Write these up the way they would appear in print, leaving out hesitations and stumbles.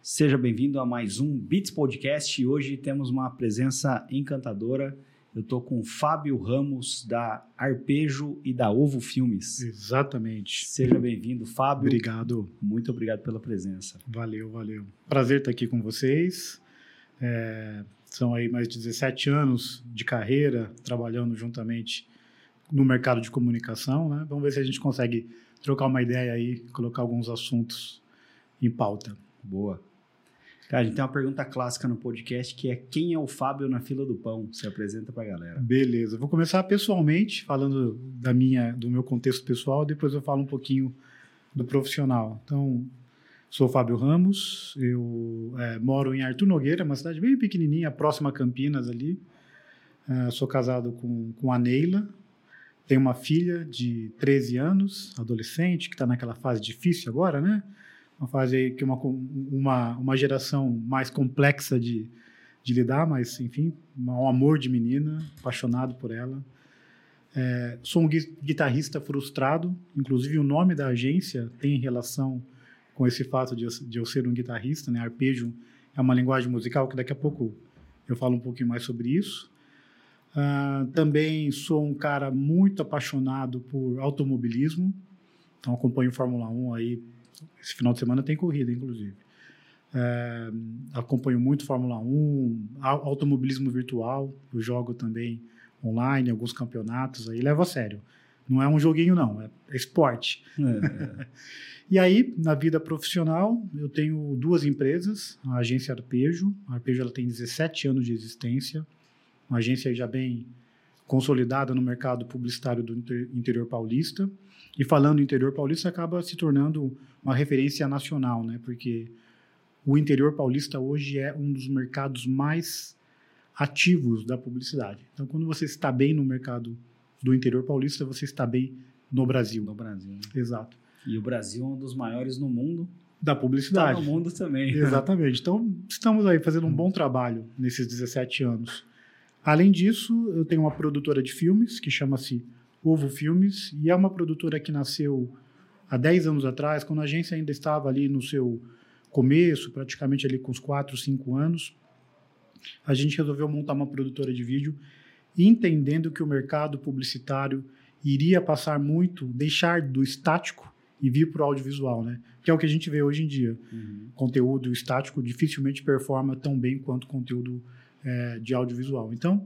Seja bem-vindo a mais um Beats Podcast e hoje temos uma presença encantadora. Eu estou com o Fábio Ramos, da Arpejo e da Ovo Filmes. Exatamente. Seja bem-vindo, Fábio. Obrigado. Muito obrigado pela presença. Valeu. Prazer estar aqui com vocês. São aí mais de 17 anos de carreira, trabalhando juntamente no mercado de comunicação, né? Vamos ver se a gente consegue trocar uma ideia aí, colocar alguns assuntos em pauta. Boa. Cara, a gente tem uma pergunta clássica no podcast que é: quem é o Fábio na fila do pão? Se apresenta pra galera. Beleza, vou começar pessoalmente, falando do meu contexto pessoal, depois eu falo um pouquinho do profissional. Então, sou o Fábio Ramos, eu moro em Artur Nogueira, uma cidade bem pequenininha, próxima a Campinas ali. Sou casado com a Neila, tenho uma filha de 13 anos, adolescente, que está naquela fase difícil agora, né? Uma fase aí que uma geração mais complexa de lidar, mas, enfim, um amor de menina, apaixonado por ela. Sou um guitarrista frustrado, inclusive o nome da agência tem relação com esse fato de eu ser um guitarrista, né? Arpejo é uma linguagem musical que daqui a pouco eu falo um pouquinho mais sobre isso. Também sou um cara muito apaixonado por automobilismo, então acompanho Fórmula 1 aí. Esse final de semana tem corrida, inclusive. Acompanho muito Fórmula 1, automobilismo virtual, eu jogo também online, alguns campeonatos, aí levo a sério. Não é um joguinho, não, é esporte. E aí, na vida profissional, eu tenho 2 empresas, a agência Arpejo. A Arpejo ela tem 17 anos de existência, uma agência já bem consolidada no mercado publicitário do interior paulista. E falando em interior paulista, acaba se tornando uma referência nacional, né? Porque o interior paulista hoje é um dos mercados mais ativos da publicidade. Então, quando você está bem no mercado do interior paulista, você está bem no Brasil. No Brasil. Exato. E o Brasil é um dos maiores no mundo. Da publicidade. Está no mundo também. Exatamente. Então, estamos aí fazendo um bom trabalho nesses 17 anos. Além disso, eu tenho uma produtora de filmes que chama-se Ovo Filmes, e é uma produtora que nasceu há 10 anos atrás, quando a agência ainda estava ali no seu começo, praticamente ali com uns 4, 5 anos. A gente resolveu montar uma produtora de vídeo, entendendo que o mercado publicitário iria passar muito, deixar do estático e vir para o audiovisual, né? Que é o que a gente vê hoje em dia. Conteúdo estático dificilmente performa tão bem quanto conteúdo de audiovisual. Então,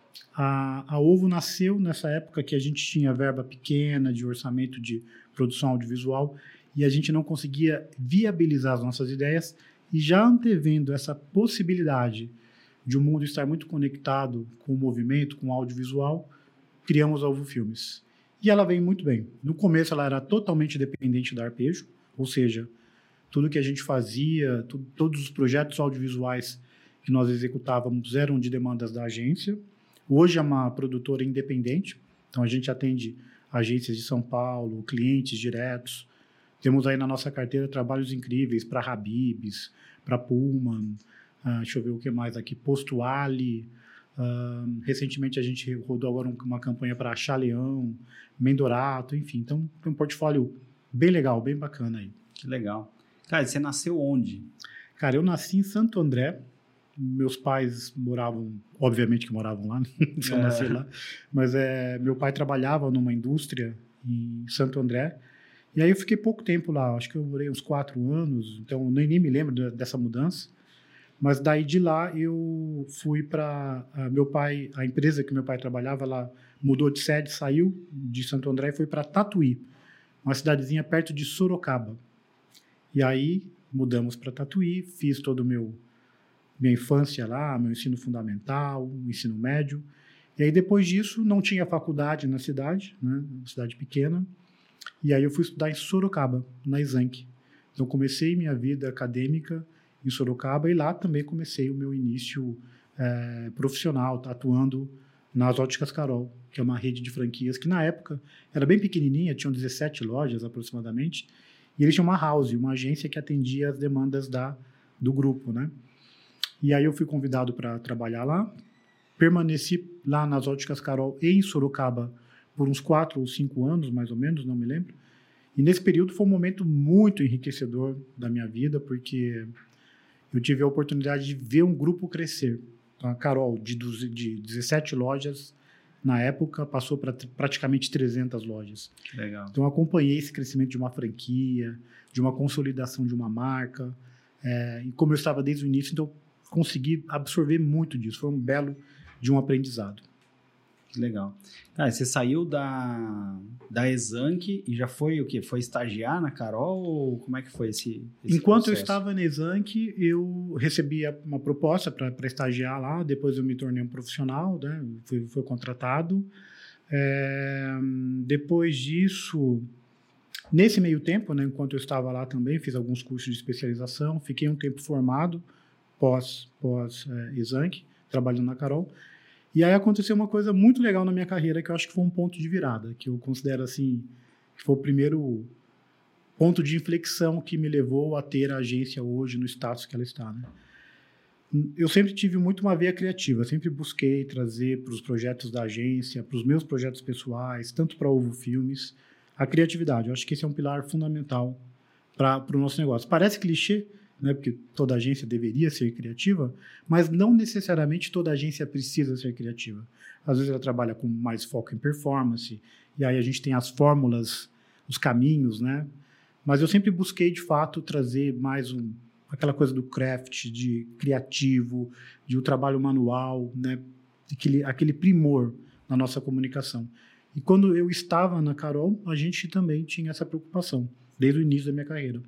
a Ovo nasceu nessa época que a gente tinha verba pequena de orçamento de produção audiovisual e a gente não conseguia viabilizar as nossas ideias, e já antevendo essa possibilidade de o mundo estar muito conectado com o movimento, com o audiovisual, criamos a Ovo Filmes. E ela vem muito bem. No começo ela era totalmente dependente da Arpejo, ou seja, tudo que a gente fazia, todos os projetos audiovisuais que nós executávamos eram de demandas da agência. Hoje é uma produtora independente, então a gente atende agências de São Paulo, clientes diretos. Temos aí na nossa carteira trabalhos incríveis para Habib's, para Pullman, deixa eu ver o que mais aqui, Posto Ali. Recentemente a gente rodou agora uma campanha para Chaleão, Mendorato, enfim. Então tem um portfólio bem legal, bem bacana aí. Que legal. Cara, você nasceu onde? Cara, eu nasci em Santo André. Meus pais moravam, obviamente que moravam lá, se eu nasci lá, mas meu pai trabalhava numa indústria em Santo André, e aí eu fiquei pouco tempo lá, acho que eu morei uns 4 anos, então nem me lembro dessa mudança, mas daí de lá eu fui para a empresa que meu pai trabalhava, ela mudou de sede, saiu de Santo André e foi para Tatuí, uma cidadezinha perto de Sorocaba. E aí mudamos para Tatuí, fiz todo minha infância lá, meu ensino fundamental, ensino médio. E aí, depois disso, não tinha faculdade na cidade, né? Uma cidade pequena. E aí eu fui estudar em Sorocaba, na Exanc. Então, comecei minha vida acadêmica em Sorocaba e lá também comecei o meu início profissional, atuando nas Óticas Carol, que é uma rede de franquias que, na época, era bem pequenininha, tinham 17 lojas aproximadamente, e eles tinham uma house, uma agência que atendia as demandas do grupo, né? E aí eu fui convidado para trabalhar lá, permaneci lá nas Óticas Carol em Sorocaba por uns 4 ou 5 anos, mais ou menos, não me lembro. E nesse período foi um momento muito enriquecedor da minha vida, porque eu tive a oportunidade de ver um grupo crescer. Então, a Carol, de 17 lojas, na época, passou para praticamente 300 lojas. Legal. Então, eu acompanhei esse crescimento de uma franquia, de uma consolidação de uma marca. E como eu estava desde o início, então, consegui absorver muito disso. Foi um belo de um aprendizado. Que legal. Você saiu da Exanc e já foi o quê? Foi estagiar na Carol ou como é que foi esse Enquanto processo? eu estava na Exanc, eu recebi uma proposta para estagiar lá, depois eu me tornei um profissional, né? Fui contratado. Depois disso, nesse meio tempo, né, enquanto eu estava lá também, fiz alguns cursos de especialização, fiquei um tempo formado pós Exanc, trabalhando na Carol. E aí aconteceu uma coisa muito legal na minha carreira, que eu acho que foi um ponto de virada, que eu considero assim, que foi o primeiro ponto de inflexão que me levou a ter a agência hoje no status que ela está, né? Eu sempre tive muito uma veia criativa, sempre busquei trazer para os projetos da agência, para os meus projetos pessoais, tanto para a Ovo Filmes, a criatividade. Eu acho que esse é um pilar fundamental para o nosso negócio. Parece clichê, né, porque toda agência deveria ser criativa, mas não necessariamente toda agência precisa ser criativa. Às vezes ela trabalha com mais foco em performance, e aí a gente tem as fórmulas, os caminhos, né? Mas eu sempre busquei, de fato, trazer mais aquela coisa do craft, de criativo, de um trabalho manual, né? Aquele primor na nossa comunicação. E quando eu estava na Carol, a gente também tinha essa preocupação, desde o início da minha carreira.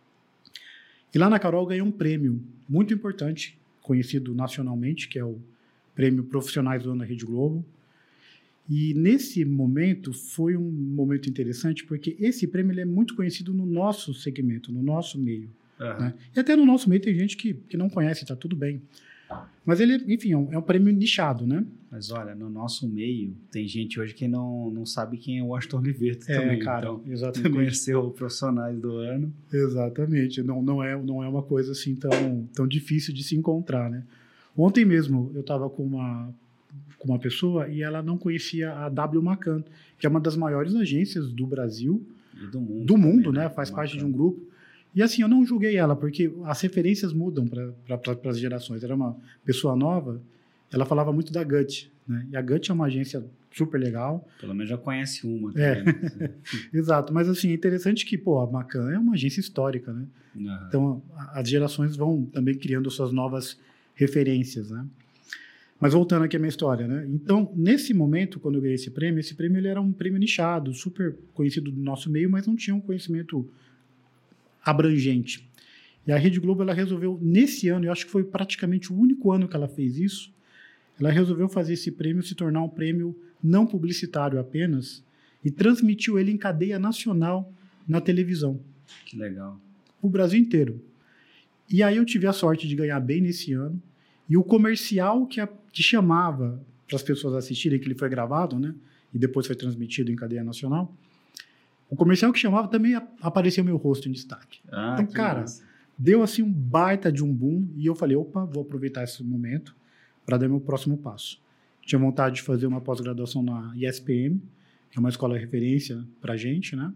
E lá na Carol ganhei um prêmio muito importante, conhecido nacionalmente, que é o Prêmio Profissionais do Ano da Rede Globo. E nesse momento foi um momento interessante, porque esse prêmio ele é muito conhecido no nosso segmento, no nosso meio. Uhum. Né? E até no nosso meio tem gente que não conhece, está tudo bem. Mas ele, enfim, é um prêmio nichado, né? Mas olha, no nosso meio, tem gente hoje que não sabe quem é o Washington Oliveto também. Cara, então, exatamente. Conheceu Profissionais do Ano. Exatamente. Não é uma coisa assim tão difícil de se encontrar, né? Ontem mesmo eu estava com uma pessoa e ela não conhecia a W McCann, que é uma das maiores agências do Brasil. E do mundo. Do mundo, também, né? Faz parte de um grupo. E assim, eu não julguei ela, porque as referências mudam para as gerações. Era uma pessoa nova, ela falava muito da Gut, né? E a Gut é uma agência super legal. Pelo menos já conhece uma. Também, né? Exato, mas assim, é interessante que, a McCann é uma agência histórica, né? Uhum. Então, as gerações vão também criando suas novas referências, né? Mas voltando aqui à minha história, né? Então, nesse momento, quando eu ganhei esse prêmio ele era um prêmio nichado, super conhecido do nosso meio, mas não tinha um conhecimento abrangente. E a Rede Globo, ela resolveu, nesse ano, eu acho que foi praticamente o único ano que ela fez isso, ela resolveu fazer esse prêmio se tornar um prêmio não publicitário apenas e transmitiu ele em cadeia nacional na televisão. Que legal. O Brasil inteiro. E aí eu tive a sorte de ganhar bem nesse ano. E o comercial que chamava para as pessoas assistirem, que ele foi gravado, né? E depois foi transmitido em cadeia nacional. O comercial que chamava também apareceu meu rosto em destaque. Então, cara, deu assim um baita de um boom. E eu falei, opa, vou aproveitar esse momento para dar meu próximo passo. Tinha vontade de fazer uma pós-graduação na ISPM, que é uma escola de referência para a gente, né?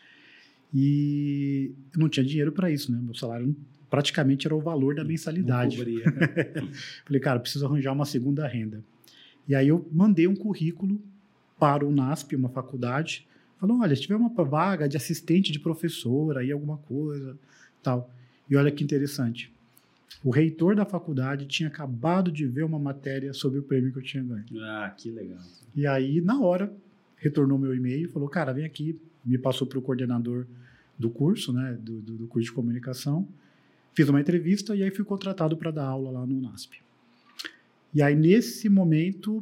E eu não tinha dinheiro para isso, né? Meu salário praticamente era o valor da mensalidade. Não cobria, né? Falei, cara, preciso arranjar uma segunda renda. E aí eu mandei um currículo para o NASP, uma faculdade. Falou, olha, se tiver uma vaga de assistente de professor, aí alguma coisa, tal. E olha que interessante. O reitor da faculdade tinha acabado de ver uma matéria sobre o prêmio que eu tinha ganho. Ah, que legal. E aí, na hora, retornou meu e-mail e falou, cara, vem aqui. Me passou para o coordenador do curso, né, do curso de comunicação. Fiz uma entrevista e aí fui contratado para dar aula lá no NASP. E aí, nesse momento,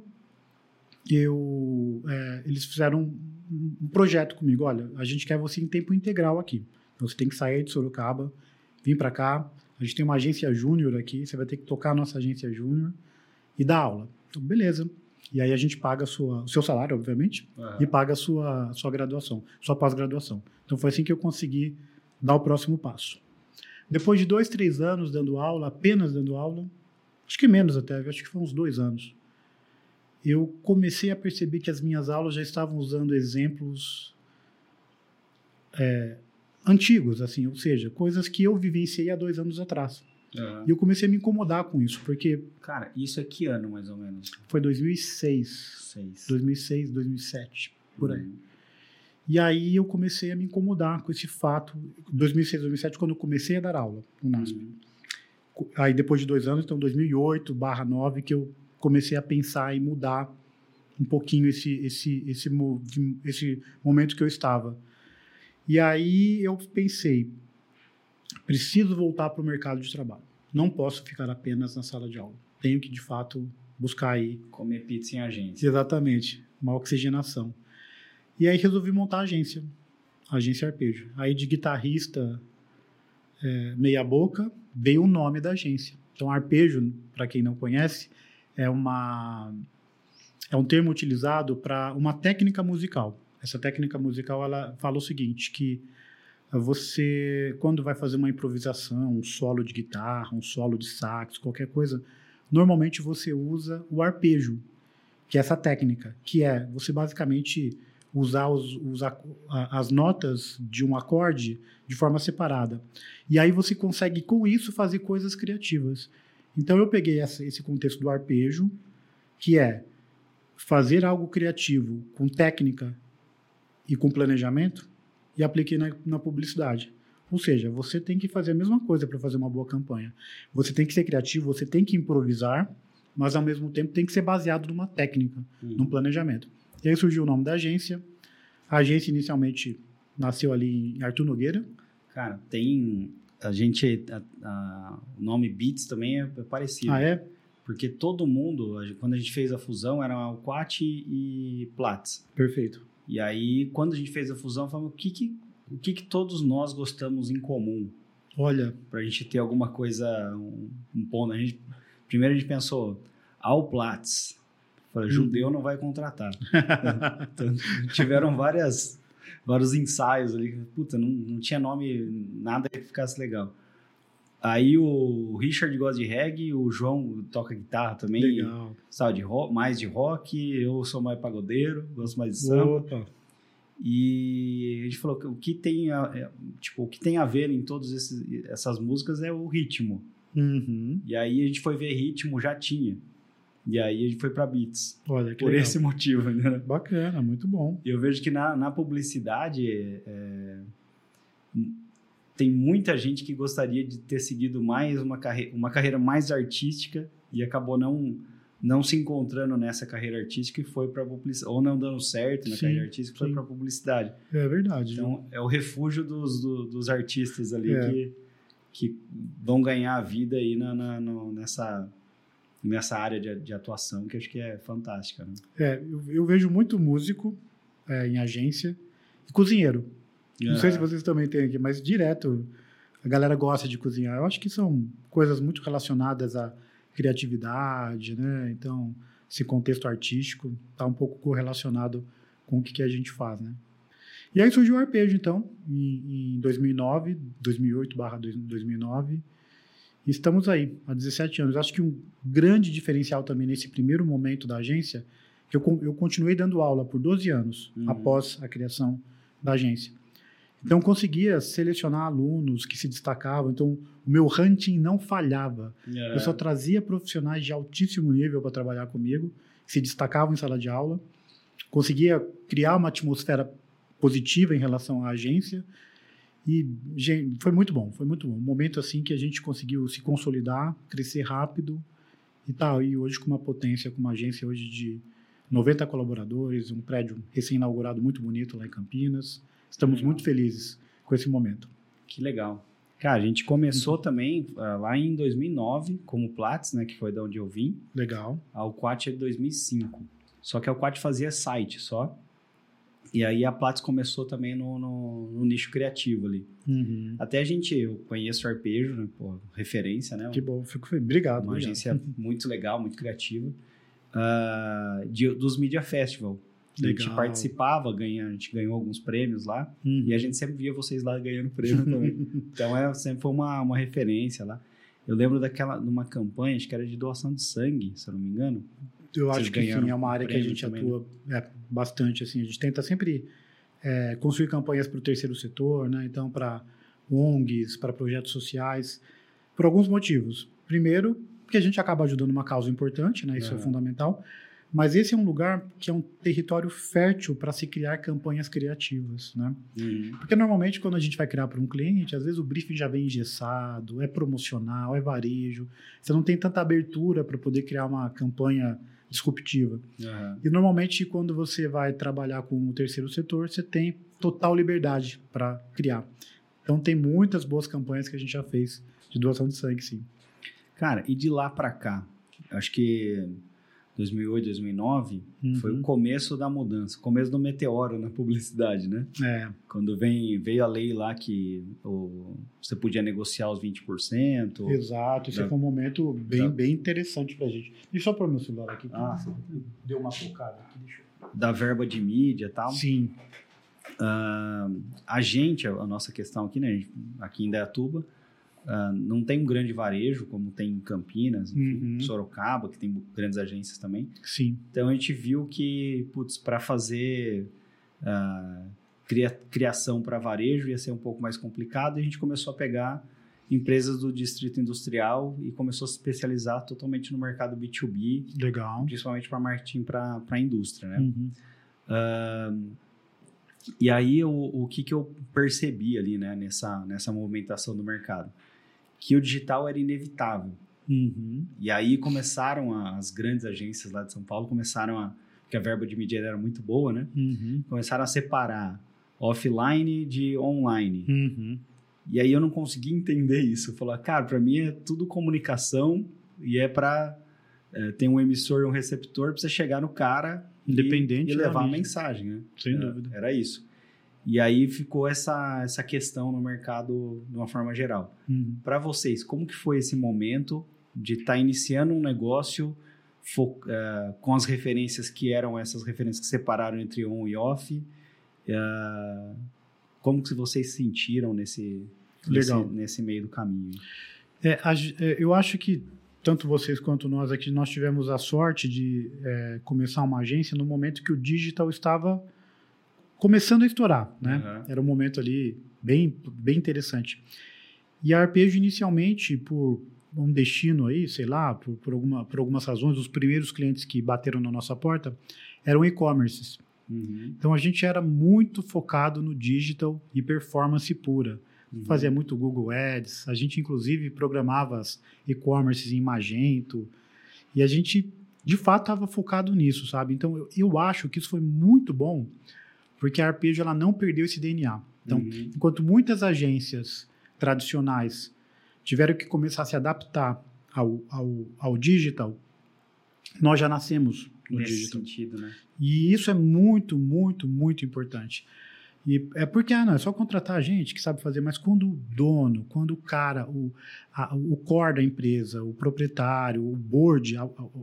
eles fizeram um projeto comigo. Olha, a gente quer você em tempo integral aqui. Então, você tem que sair de Sorocaba, vir para cá. A gente tem uma agência júnior aqui, você vai ter que tocar a nossa agência júnior e dar aula. Então, beleza. E aí a gente paga o seu salário, obviamente, e paga a sua graduação, sua pós-graduação. Então, foi assim que eu consegui dar o próximo passo. Depois de 2, 3 anos dando aula, apenas dando aula, acho que menos até, acho que foi uns 2 anos, eu comecei a perceber que as minhas aulas já estavam usando exemplos antigos, assim, ou seja, coisas que eu vivenciei há 2 anos atrás. E eu comecei a me incomodar com isso, porque... Cara, isso é que ano, mais ou menos? Foi 2006. 2006, 2007, por aí. E aí eu comecei a me incomodar com esse fato. 2006, 2007, quando eu comecei a dar aula no NASP. Aí depois de 2 anos, então 2008/9, que eu comecei a pensar em mudar um pouquinho esse momento que eu estava. E aí eu pensei, preciso voltar para o mercado de trabalho. Não posso ficar apenas na sala de aula. Tenho que, de fato, buscar aí... Comer pizza em agência. Exatamente. Uma oxigenação. E aí resolvi montar a agência Arpejo. Aí de guitarrista meia boca, veio o nome da agência. Então, arpejo, para quem não conhece, é um termo utilizado para uma técnica musical. Essa técnica musical, ela fala o seguinte, que você, quando vai fazer uma improvisação, um solo de guitarra, um solo de sax, qualquer coisa, normalmente você usa o arpejo, que é essa técnica, que é você basicamente usar as notas de um acorde de forma separada. E aí você consegue, com isso, fazer coisas criativas. Então, eu peguei esse contexto do arpejo, que é fazer algo criativo com técnica e com planejamento, e apliquei na publicidade. Ou seja, você tem que fazer a mesma coisa para fazer uma boa campanha. Você tem que ser criativo, você tem que improvisar, mas, ao mesmo tempo, tem que ser baseado numa técnica, num planejamento. E aí surgiu o nome da agência. A agência, inicialmente, nasceu ali em Arthur Nogueira. Cara, tem... o nome Beats também é parecido. Ah, é? Porque todo mundo, quando a gente fez a fusão, era o Quat e Platts. Perfeito. E aí, quando a gente fez a fusão, falamos o que todos nós gostamos em comum. Olha. Pra gente ter alguma coisa, um ponto. Primeiro a gente pensou, ao Platts. Falei, judeu não vai contratar. Então, tiveram vários ensaios ali. Puta, não tinha nome, nada que ficasse legal. Aí o Richard gosta de reggae, o João toca guitarra também. Legal. Sabe, mais de rock, eu sou mais pagodeiro, gosto mais de samba. Opa. E a gente falou que o que tem a ver em todas essas músicas é o ritmo. E aí a gente foi ver ritmo, já tinha. E aí a gente foi para Beats. Olha, que por legal. Esse motivo, né? Bacana, muito bom. E eu vejo que na publicidade tem muita gente que gostaria de ter seguido mais uma carreira mais artística e acabou não se encontrando nessa carreira artística e foi para publicidade, ou não dando certo na carreira artística e foi para publicidade. É verdade. Então, é o refúgio dos artistas ali que vão ganhar a vida aí nessa área de atuação, que eu acho que é fantástica. Né? Eu vejo muito músico em agência e cozinheiro. Não sei se vocês também têm aqui, mas direto a galera gosta de cozinhar. Eu acho que são coisas muito relacionadas à criatividade, né? Então, esse contexto artístico está um pouco correlacionado com o que a gente faz, né? E aí surgiu o arpejo, então, em 2009, 2008/2009. E estamos aí, há 17 anos. Acho que um grande diferencial também nesse primeiro momento da agência, que eu continuei dando aula por 12 anos após a criação da agência. Então, conseguia selecionar alunos que se destacavam. Então, o meu hunting não falhava. Eu só trazia profissionais de altíssimo nível para trabalhar comigo, que se destacavam em sala de aula. Conseguia criar uma atmosfera positiva em relação à agência. E foi muito bom, foi muito bom. Um momento assim que a gente conseguiu se consolidar, crescer rápido e tal. E hoje com uma potência, com uma agência hoje de 90 colaboradores, um prédio recém-inaugurado muito bonito lá em Campinas. Estamos muito felizes com esse momento. Que legal. Cara, a gente começou também lá em 2009 como Platts, né, que foi de onde eu vim. Legal. A Alquat é de 2005. Só que a Alquat fazia site só. E aí a Platts começou também no nicho criativo ali. Até eu conheço o Arpejo, né, referência, né? Que bom, fico feliz. Obrigado. Uma agência muito legal, muito criativa. Dos Media Festival. A gente participava, a gente ganhou alguns prêmios lá. E a gente sempre via vocês lá ganhando prêmio também. Então, sempre foi uma referência lá. Eu lembro de uma campanha, acho que era de doação de sangue, se eu não me engano. Eu acho que sim, é uma área que a gente atua bastante. Assim, a gente tenta sempre construir campanhas para o terceiro setor, né? Então, para ONGs, para projetos sociais. Por alguns motivos. Primeiro, porque a gente acaba ajudando uma causa importante, né? Isso é fundamental. Mas esse é um lugar que é um território fértil para se criar campanhas criativas, né? Porque normalmente quando a gente vai criar para um cliente, às vezes o briefing já vem engessado, é promocional, é varejo. Você não tem tanta abertura para poder criar uma campanha disruptiva. E normalmente quando você vai trabalhar com o terceiro setor, você tem total liberdade para criar. Então tem muitas boas campanhas que a gente já fez de doação de sangue, sim. Cara, e de lá para cá? Acho que 2008, 2009 foi o começo da mudança, o começo do meteoro na publicidade, né? Quando veio a lei lá que você podia negociar os 20%. Exato, esse foi um momento bem interessante pra gente. Deixa eu só pôr meu celular aqui. Deu uma focada aqui, deixa eu... Da verba de mídia e tal. Sim. A gente, a nossa questão aqui, né? Aqui em Indaiatuba, não tem um grande varejo, como tem em Campinas, enfim, Sorocaba, que tem grandes agências também. Sim. Então, a gente viu que, para fazer criação para varejo ia ser um pouco mais complicado, e a gente começou a pegar empresas do distrito industrial e começou a se especializar totalmente no mercado B2B. Legal. Principalmente para marketing para a indústria, né? E aí, o que eu percebi ali, né, nessa movimentação do mercado? Que o digital era inevitável. E aí começaram as grandes agências lá de São Paulo, porque a verba de mídia era muito boa, né? Começaram a separar offline de online. E aí eu não consegui entender isso. Eu falei, cara, para mim é tudo comunicação e é para... tem um emissor e um receptor para você chegar no cara independente e levar a mensagem, né? Sem dúvida. Era isso. E aí ficou essa questão no mercado de uma forma geral. Para vocês, como que foi esse momento de estar iniciando um negócio com as referências que eram essas referências que separaram entre on e off? Como que vocês se sentiram nesse meio do caminho? Eu acho que tanto vocês quanto nós aqui, nós tivemos a sorte de começar uma agência no momento que o digital estava começando a estourar, né? Era um momento ali bem interessante. E a Arpejo, inicialmente, por um destino aí, sei lá, por algumas razões, os primeiros clientes que bateram na nossa porta eram e-commerces. Então, a gente era muito focado no digital e performance pura. Fazia muito Google Ads, a gente, inclusive, programava as e-commerces em Magento, e a gente, de fato, estava focado nisso, sabe? Então, eu acho que isso foi muito bom, porque a Arpejo ela não perdeu esse DNA. Então, enquanto muitas agências tradicionais tiveram que começar a se adaptar ao digital, nós já nascemos no digital. Nesse sentido, né? E isso é muito, muito, muito importante. E é porque não é só contratar a gente que sabe fazer, mas quando o dono, quando o cara, o core da empresa, o proprietário, o board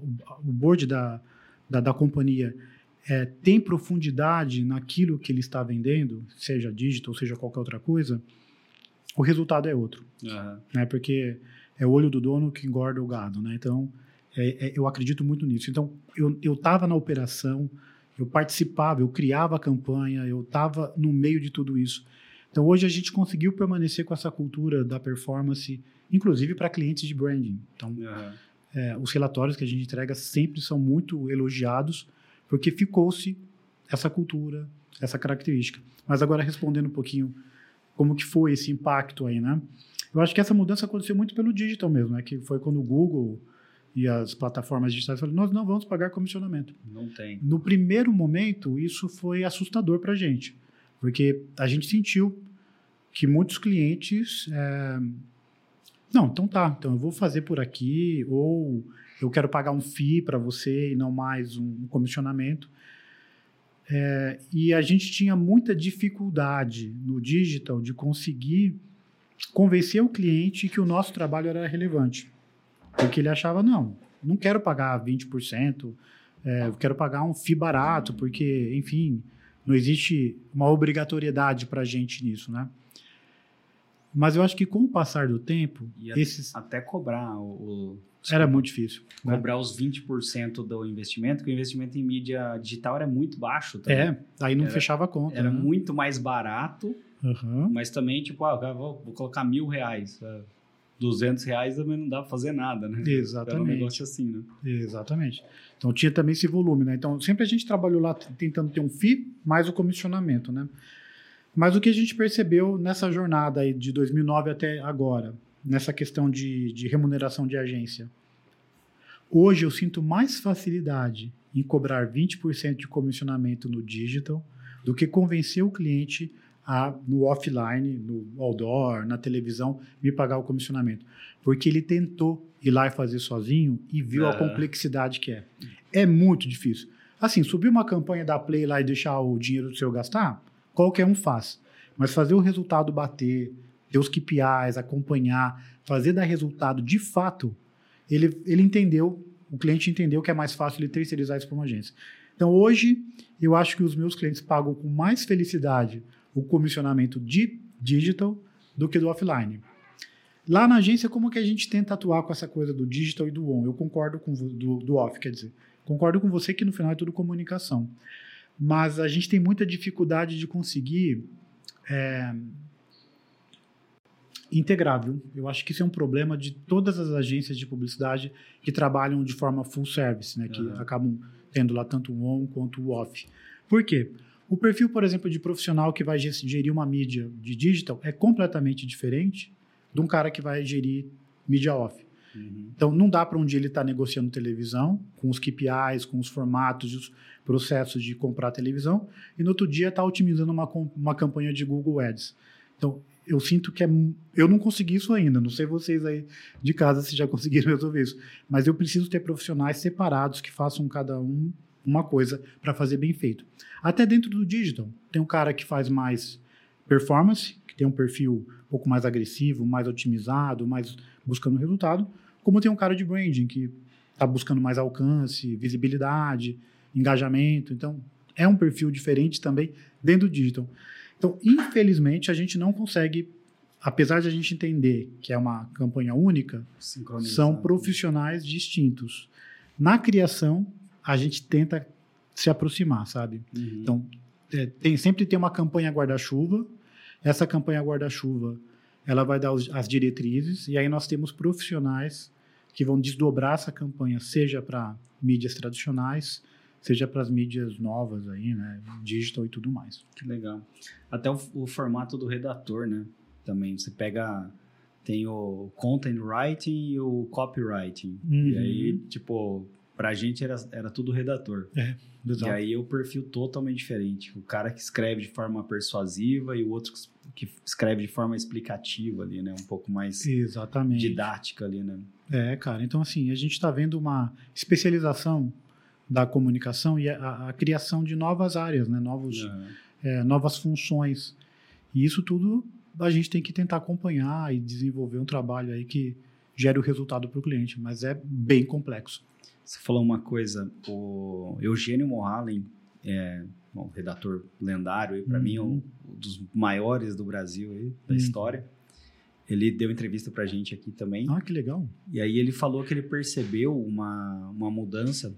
da companhia tem profundidade naquilo que ele está vendendo, seja digital, seja qualquer outra coisa, o resultado é outro. Né? Porque é o olho do dono que engorda o gado. Né? Então, eu acredito muito nisso. Então, eu estava na operação, eu participava, eu criava a campanha, eu estava no meio de tudo isso. Então, hoje a gente conseguiu permanecer com essa cultura da performance, inclusive para clientes de branding. Então, os relatórios que a gente entrega sempre são muito elogiados, porque ficou-se essa cultura, essa característica. Mas agora, respondendo um pouquinho como que foi esse impacto aí, né? Eu acho que essa mudança aconteceu muito pelo digital mesmo, né? Que foi quando o Google e as plataformas digitais falaram, nós não vamos pagar comissionamento. Não tem. No primeiro momento, isso foi assustador para a gente, porque a gente sentiu que muitos clientes... Não, então eu vou fazer por aqui, ou eu quero pagar um FII para você e não mais um comissionamento. E a gente tinha muita dificuldade no digital de conseguir convencer o cliente que o nosso trabalho era relevante. Porque ele achava, não quero pagar 20%, eu quero pagar um FII barato, porque, enfim, não existe uma obrigatoriedade para a gente nisso, né? Mas eu acho que com o passar do tempo... Até cobrar era muito difícil. Cobrar os 20% do investimento, porque o investimento em mídia digital era muito baixo também. Aí não fechava a conta. Era muito mais barato, mas também, tipo, vou colocar R$1.000. R$200 também não dá para fazer nada, né? Exatamente. Era um negócio assim, né? Exatamente. Então tinha também esse volume, né? Então sempre a gente trabalhou lá tentando ter um FII mais o comissionamento, né? Mas o que a gente percebeu nessa jornada aí de 2009 até agora, nessa questão de remuneração de agência, hoje eu sinto mais facilidade em cobrar 20% de comissionamento no digital do que convencer o cliente a, no offline, no outdoor, na televisão, me pagar o comissionamento. Porque ele tentou ir lá e fazer sozinho e viu a complexidade que é. É muito difícil. Assim, subir uma campanha da Play lá e deixar o dinheiro do seu gastar, qualquer um faz. Mas fazer o resultado bater, ter os KPIs, acompanhar, fazer dar resultado de fato, ele entendeu, o cliente entendeu que é mais fácil ele terceirizar isso para uma agência. Então, hoje, eu acho que os meus clientes pagam com mais felicidade o comissionamento de digital do que do offline. Lá na agência, como que a gente tenta atuar com essa coisa do digital e do on? Eu concordo com do off, quer dizer, concordo com você que no final é tudo comunicação. Mas a gente tem muita dificuldade de conseguir integrar, viu? Eu acho que isso é um problema de todas as agências de publicidade que trabalham de forma full service, né? Que acabam tendo lá tanto o on quanto o off. Por quê? O perfil, por exemplo, de profissional que vai gerir uma mídia de digital é completamente diferente de um cara que vai gerir mídia off. Então, não dá para um dia ele estar negociando televisão, com os KPIs, com os formatos, os processos de comprar televisão, e no outro dia estar otimizando uma campanha de Google Ads. Então, eu sinto que eu não consegui isso ainda, não sei vocês aí de casa se já conseguiram resolver isso, mas eu preciso ter profissionais separados que façam cada um uma coisa para fazer bem feito. Até dentro do digital, tem um cara que faz mais performance, que tem um perfil um pouco mais agressivo, mais otimizado, mais buscando resultado, como tem um cara de branding que está buscando mais alcance, visibilidade, engajamento. Então, é um perfil diferente também dentro do digital. Então, infelizmente, a gente não consegue, apesar de a gente entender que é uma campanha única, são profissionais distintos. Na criação, a gente tenta se aproximar, sabe? Então, sempre tem uma campanha guarda-chuva. Essa campanha guarda-chuva, ela vai dar as diretrizes, e aí nós temos profissionais que vão desdobrar essa campanha, seja para mídias tradicionais, seja para as mídias novas aí, né? Digital e tudo mais. Que legal. Até o formato do redator, né? Também, você pega... Tem o content writing e o copywriting. E aí, tipo... Pra gente era tudo redator. Exato. E aí o perfil totalmente diferente. O cara que escreve de forma persuasiva e o outro que escreve de forma explicativa ali, né? Um pouco mais didática ali, né? Cara. Então, assim, a gente está vendo uma especialização da comunicação e a criação de novas áreas, né? Novas funções. E isso tudo a gente tem que tentar acompanhar e desenvolver um trabalho aí que gere o resultado para o cliente. Mas é bem complexo. Você falou uma coisa, o Eugênio Mohalem, um redator lendário, para mim, um dos maiores do Brasil, aí, da história. Ele deu entrevista pra gente aqui também. Ah, que legal. E aí ele falou que ele percebeu uma mudança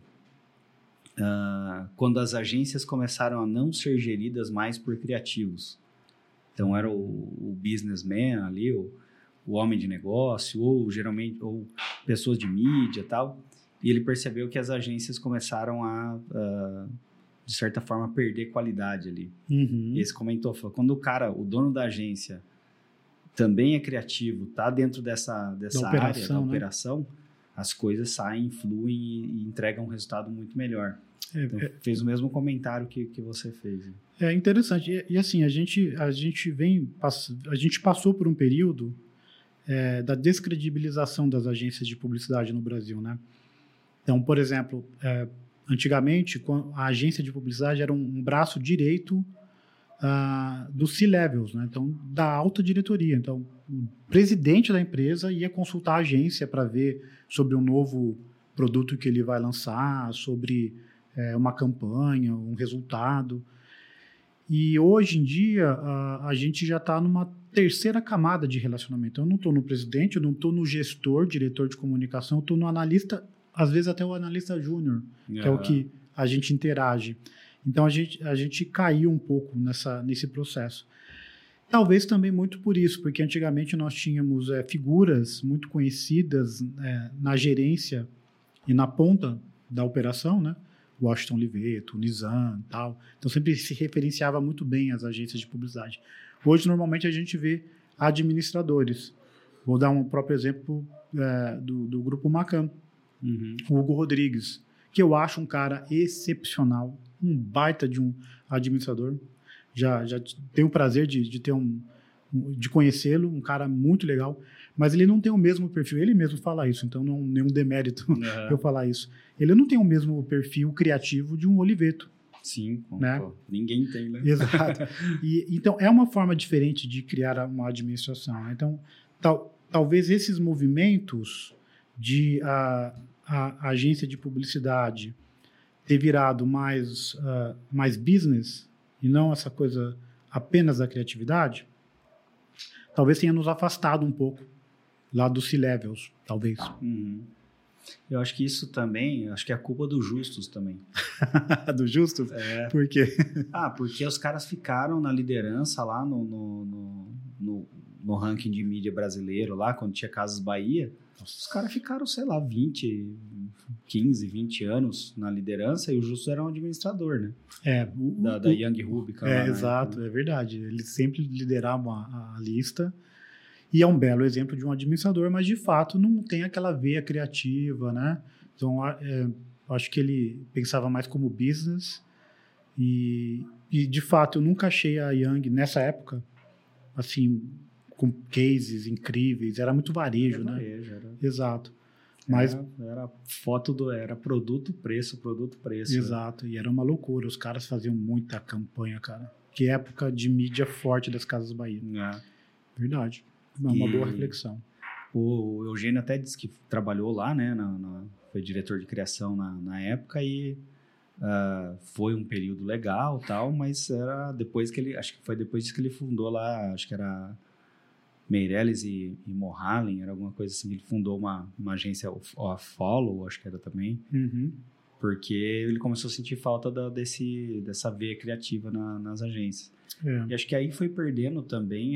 quando as agências começaram a não ser geridas mais por criativos. Então, era o businessman ali, o homem de negócio, ou pessoas de mídia e tal. E ele percebeu que as agências começaram a de certa forma, perder qualidade ali. E esse comentou, falou, quando o dono da agência também é criativo, tá dentro dessa área da operação, as coisas saem, fluem e entregam um resultado muito melhor. Então, fez o mesmo comentário que você fez. É interessante. E assim, a gente passou por um período da descredibilização das agências de publicidade no Brasil, né? Então, por exemplo, antigamente, a agência de publicidade era um braço direito dos C-levels, né? Então, da alta diretoria. Então, o presidente da empresa ia consultar a agência para ver sobre um novo produto que ele vai lançar, sobre uma campanha, um resultado. E hoje em dia, a gente já está numa terceira camada de relacionamento. Eu não estou no presidente, eu não estou no gestor, diretor de comunicação, eu estou no analista, às vezes até o analista júnior, que é o que a gente interage. Então, a gente caiu um pouco nesse processo. Talvez também muito por isso, porque antigamente nós tínhamos figuras muito conhecidas na gerência e na ponta da operação, né? Washington Oliveto, Nizam e tal. Então sempre se referenciava muito bem as agências de publicidade. Hoje, normalmente, a gente vê administradores. Vou dar um próprio exemplo do Grupo Macan, o Hugo Rodrigues, que eu acho um cara excepcional, um baita de um administrador. Já tenho o prazer de conhecê-lo, um cara muito legal, mas ele não tem o mesmo perfil, ele mesmo fala isso, então não nenhum demérito eu falar isso. Ele não tem o mesmo perfil criativo de um Oliveto. Sim, né? Pô, ninguém tem, né? Exato. Então, é uma forma diferente de criar uma administração. Né? Então, talvez esses movimentos de a agência de publicidade ter virado mais business e não essa coisa apenas da criatividade, talvez tenha nos afastado um pouco lá dos C-levels, talvez. Eu acho que isso também, acho que é a culpa do Justus também. Do Justus? Por quê? Porque os caras ficaram na liderança lá no ranking de mídia brasileiro, lá quando tinha Casas Bahia. Os caras ficaram, sei lá, 15, 20 anos na liderança e o Justus era um administrador, né? Da Young Rubicon. Exato, né? É verdade. Eles sempre lideravam a lista. E é um belo exemplo de um administrador, mas de fato não tem aquela veia criativa, né? Então, acho que ele pensava mais como business e de fato eu nunca achei a Young nessa época assim com cases incríveis, era muito varejo, né? Era. Exato. Mas era foto era produto, preço. Exato, e era uma loucura, os caras faziam muita campanha, cara. Que época de mídia forte das Casas Bahia. Verdade. Uma boa reflexão. O Eugênio até disse que trabalhou lá, né? Foi diretor de criação na época e foi um período legal, tal, mas era depois que acho que foi depois disso que ele fundou lá, acho que era Meirelles e Mohalen, era alguma coisa assim. Ele fundou uma agência, a Follow, acho que era também, porque ele começou a sentir falta dessa veia criativa nas agências. E acho que aí foi perdendo também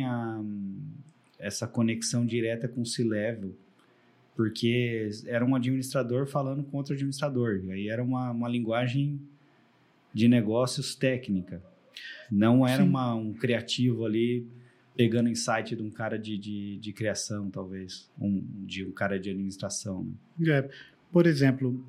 essa conexão direta com o C-Level, porque era um administrador falando com outro administrador, e aí era uma linguagem de negócios técnica, não era um criativo ali pegando insight de um cara de criação, talvez, de um cara de administração. Né? Por exemplo,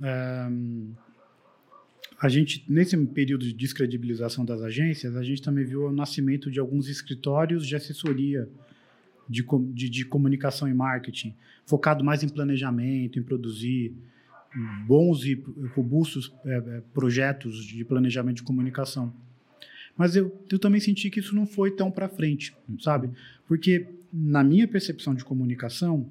a gente, nesse período de descredibilização das agências, a gente também viu o nascimento de alguns escritórios de assessoria de comunicação e marketing, focado mais em planejamento, em produzir bons e robustos projetos de planejamento de comunicação. Mas eu também senti que isso não foi tão para frente, sabe? Porque, na minha percepção de comunicação,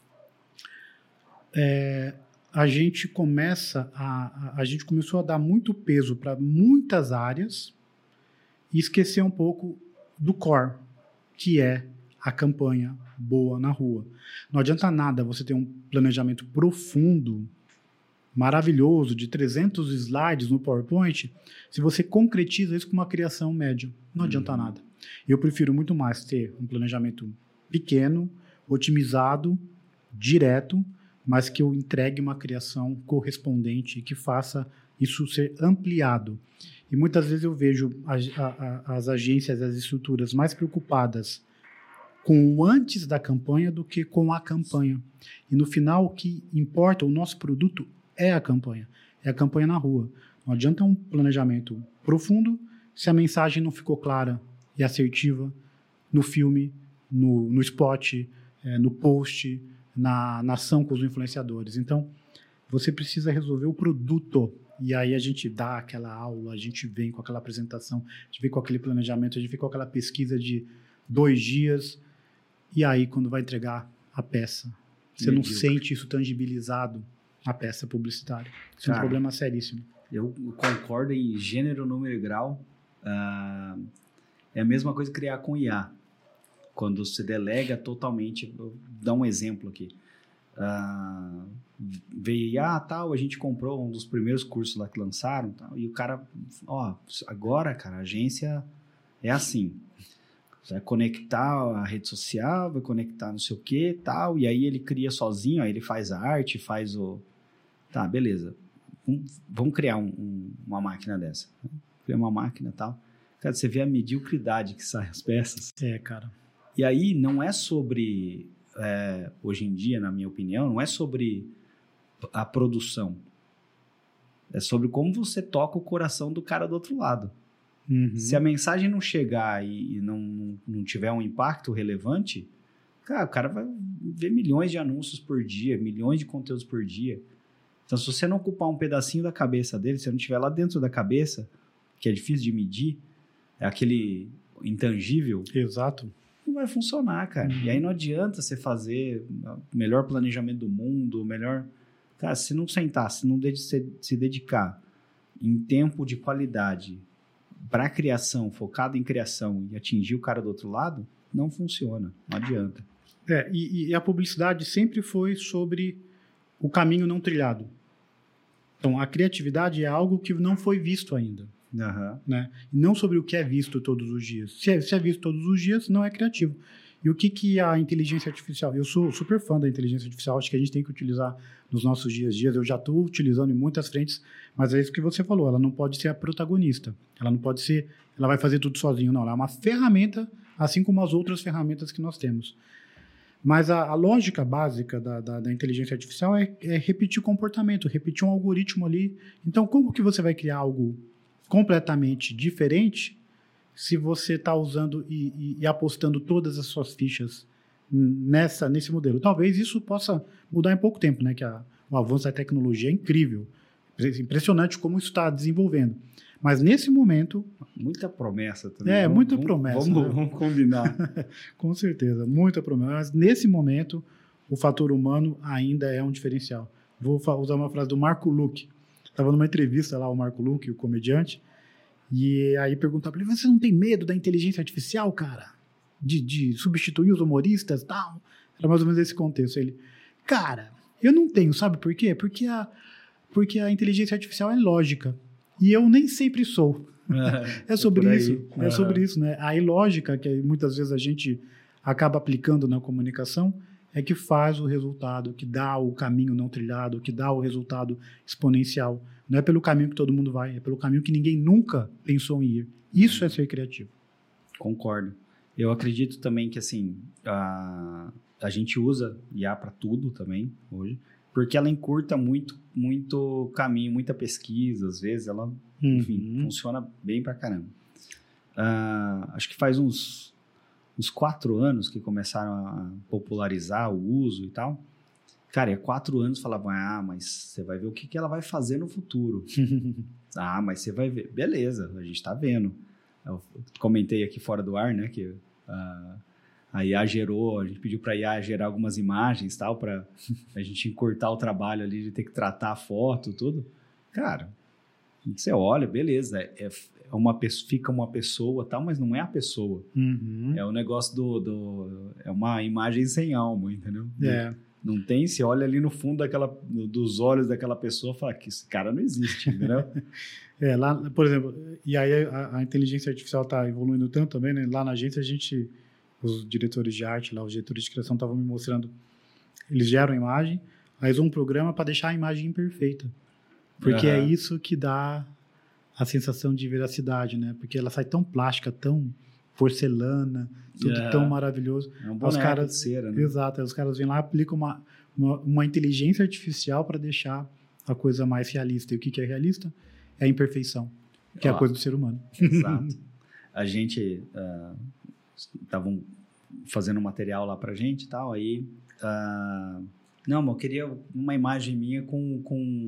a gente começou a dar muito peso para muitas áreas e esquecer um pouco do core, que é a campanha boa na rua. Não adianta nada você ter um planejamento profundo, maravilhoso, de 300 slides no PowerPoint, se você concretiza isso com uma criação média. Não adianta nada. Eu prefiro muito mais ter um planejamento pequeno, otimizado, direto, mas que eu entregue uma criação correspondente e que faça isso ser ampliado. E muitas vezes eu vejo as agências, as estruturas mais preocupadas com o antes da campanha do que com a campanha. E no final, o que importa, o nosso produto é a campanha na rua. Não adianta um planejamento profundo se a mensagem não ficou clara e assertiva no filme, no spot, no post, na ação com os influenciadores. Então, você precisa resolver o produto. E aí a gente dá aquela aula, a gente vem com aquela apresentação, a gente vem com aquele planejamento, a gente vem com aquela pesquisa de 2 dias. E aí, quando vai entregar a peça, você não sente isso tangibilizado na peça publicitária. Isso é um problema seríssimo. Eu concordo em gênero, número e grau. É a mesma coisa criar com IA. Quando você delega totalmente... Vou dar um exemplo aqui. Veio IA, tal, a gente comprou um dos primeiros cursos lá que lançaram, tal, e o cara... agora, cara, a agência é assim... Você vai conectar a rede social, vai conectar não sei o que, tal, e aí ele cria sozinho, aí ele faz a arte, faz o... Tá, beleza. Vamos criar uma máquina dessa. Criar uma máquina e tal. Cara, você vê a mediocridade que sai as peças. Cara. E aí não é sobre, hoje em dia, na minha opinião, não é sobre a produção. É sobre como você toca o coração do cara do outro lado. Uhum. Se a mensagem não chegar e não tiver um impacto relevante, cara, o cara vai ver milhões de anúncios por dia, milhões de conteúdos por dia. Então, se você não ocupar um pedacinho da cabeça dele, se você não estiver lá dentro da cabeça, que é difícil de medir, é aquele intangível. Exato. Não vai funcionar, cara. E aí não adianta você fazer o melhor planejamento do mundo, o melhor... Cara, se não sentar, se não se dedicar em tempo de qualidade para a criação, focado em criação e atingir o cara do outro lado, não funciona, não adianta. E a publicidade sempre foi sobre o caminho não trilhado. Então, a criatividade é algo que não foi visto ainda. Uhum. Né? Não sobre o que é visto todos os dias. Se é visto todos os dias, não é criativo. E o que a inteligência artificial... Eu sou super fã da inteligência artificial, acho que a gente tem que utilizar nos nossos dias a dias. Eu já estou utilizando em muitas frentes, mas é isso que você falou, ela não pode ser a protagonista. Ela não pode ser... Ela vai fazer tudo sozinho, não. Ela é uma ferramenta, assim como as outras ferramentas que nós temos. Mas a lógica básica da inteligência artificial é repetir comportamento, repetir um algoritmo ali. Então, como que você vai criar algo completamente diferente se você está usando e apostando todas as suas fichas nesse modelo? Talvez isso possa mudar em pouco tempo, né? Que o avanço da tecnologia é incrível. Impressionante como isso está desenvolvendo. Mas nesse momento... Muita promessa também. Muita promessa. Vamos combinar. Com certeza, muita promessa. Mas nesse momento, o fator humano ainda é um diferencial. Vou usar uma frase do Marco Luque. Estava numa entrevista lá, o Marco Luque, o comediante, e aí perguntaram para ele: você não tem medo da inteligência artificial, cara? De substituir os humoristas e tal? Era mais ou menos esse contexto. Ele, cara, eu não tenho, sabe por quê? Porque a inteligência artificial é lógica. E eu nem sempre sou. É sobre isso. É sobre isso, né? A ilógica que muitas vezes a gente acaba aplicando na comunicação é que faz o resultado, que dá o caminho não trilhado, que dá o resultado exponencial. Não é pelo caminho que todo mundo vai, é pelo caminho que ninguém nunca pensou em ir. Isso é ser criativo. Concordo. Eu acredito também que, assim, a gente usa IA para tudo também, hoje, porque ela encurta muito caminho, muita pesquisa, às vezes ela, enfim, funciona bem pra caramba. Acho que faz uns 4 anos que começaram a popularizar o uso e tal. Cara, há 4 anos falavam, mas você vai ver o que ela vai fazer no futuro. Mas você vai ver. Beleza, a gente tá vendo. Eu comentei aqui fora do ar, né, que a IA gerou, a gente pediu para a IA gerar algumas imagens, tal, para a gente encurtar o trabalho ali de ter que tratar a foto, tudo. Cara, você olha, beleza, fica uma pessoa, tal, mas não é a pessoa. É o negócio é uma imagem sem alma, entendeu? Não tem, você olha ali no fundo dos olhos daquela pessoa e fala que esse cara não existe, entendeu? Lá, por exemplo, e aí a inteligência artificial está evoluindo tanto também, né? Lá na agência os diretores de arte, lá, os diretores de criação estavam me mostrando, eles geram a imagem, aí usam um programa para deixar a imagem imperfeita. Porque é isso que dá a sensação de veracidade, né? Porque ela sai tão plástica, tão porcelana, tudo tão maravilhoso. É um boneco de cera, né? Exato, aí os caras vêm lá e aplicam uma inteligência artificial para deixar a coisa mais realista. E o que é realista? É a imperfeição, que é a coisa do ser humano. Exato. A gente... estavam fazendo um material lá pra gente e tal, aí não, mas eu queria uma imagem minha com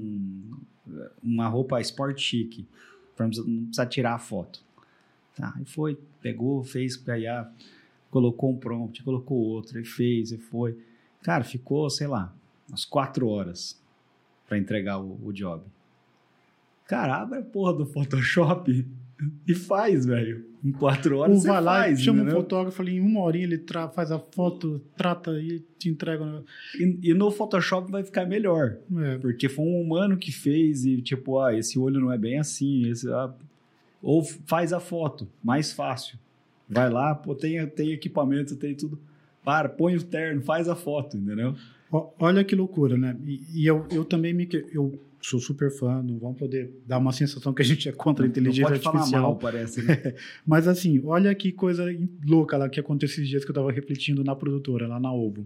uma roupa sport chique, pra não precisar tirar a foto. Tá, aí foi, pegou, fez, aí colocou um prompt, colocou outro, e fez, e foi. Cara, ficou, sei lá, umas 4 horas pra entregar o job. Cara, abre a porra do Photoshop e faz, velho. Em 4 horas você vai lá, faz, chama entendeu? um fotógrafo ali, em 1 horinha ele faz a foto, trata e te entrega o negócio. E no Photoshop vai ficar melhor. Porque foi um humano que fez e tipo, esse olho não é bem assim. Ou faz a foto, mais fácil. Vai lá, pô, tem equipamento, tem tudo. Põe o terno, faz a foto, entendeu? Olha que loucura, né? E eu também eu sou super fã, não vamos poder dar uma sensação que a gente é contra a inteligência artificial. Pode falar mal, parece, né? Mas assim, olha que coisa louca lá que aconteceu esses dias que eu estava refletindo na produtora, lá na Ovo.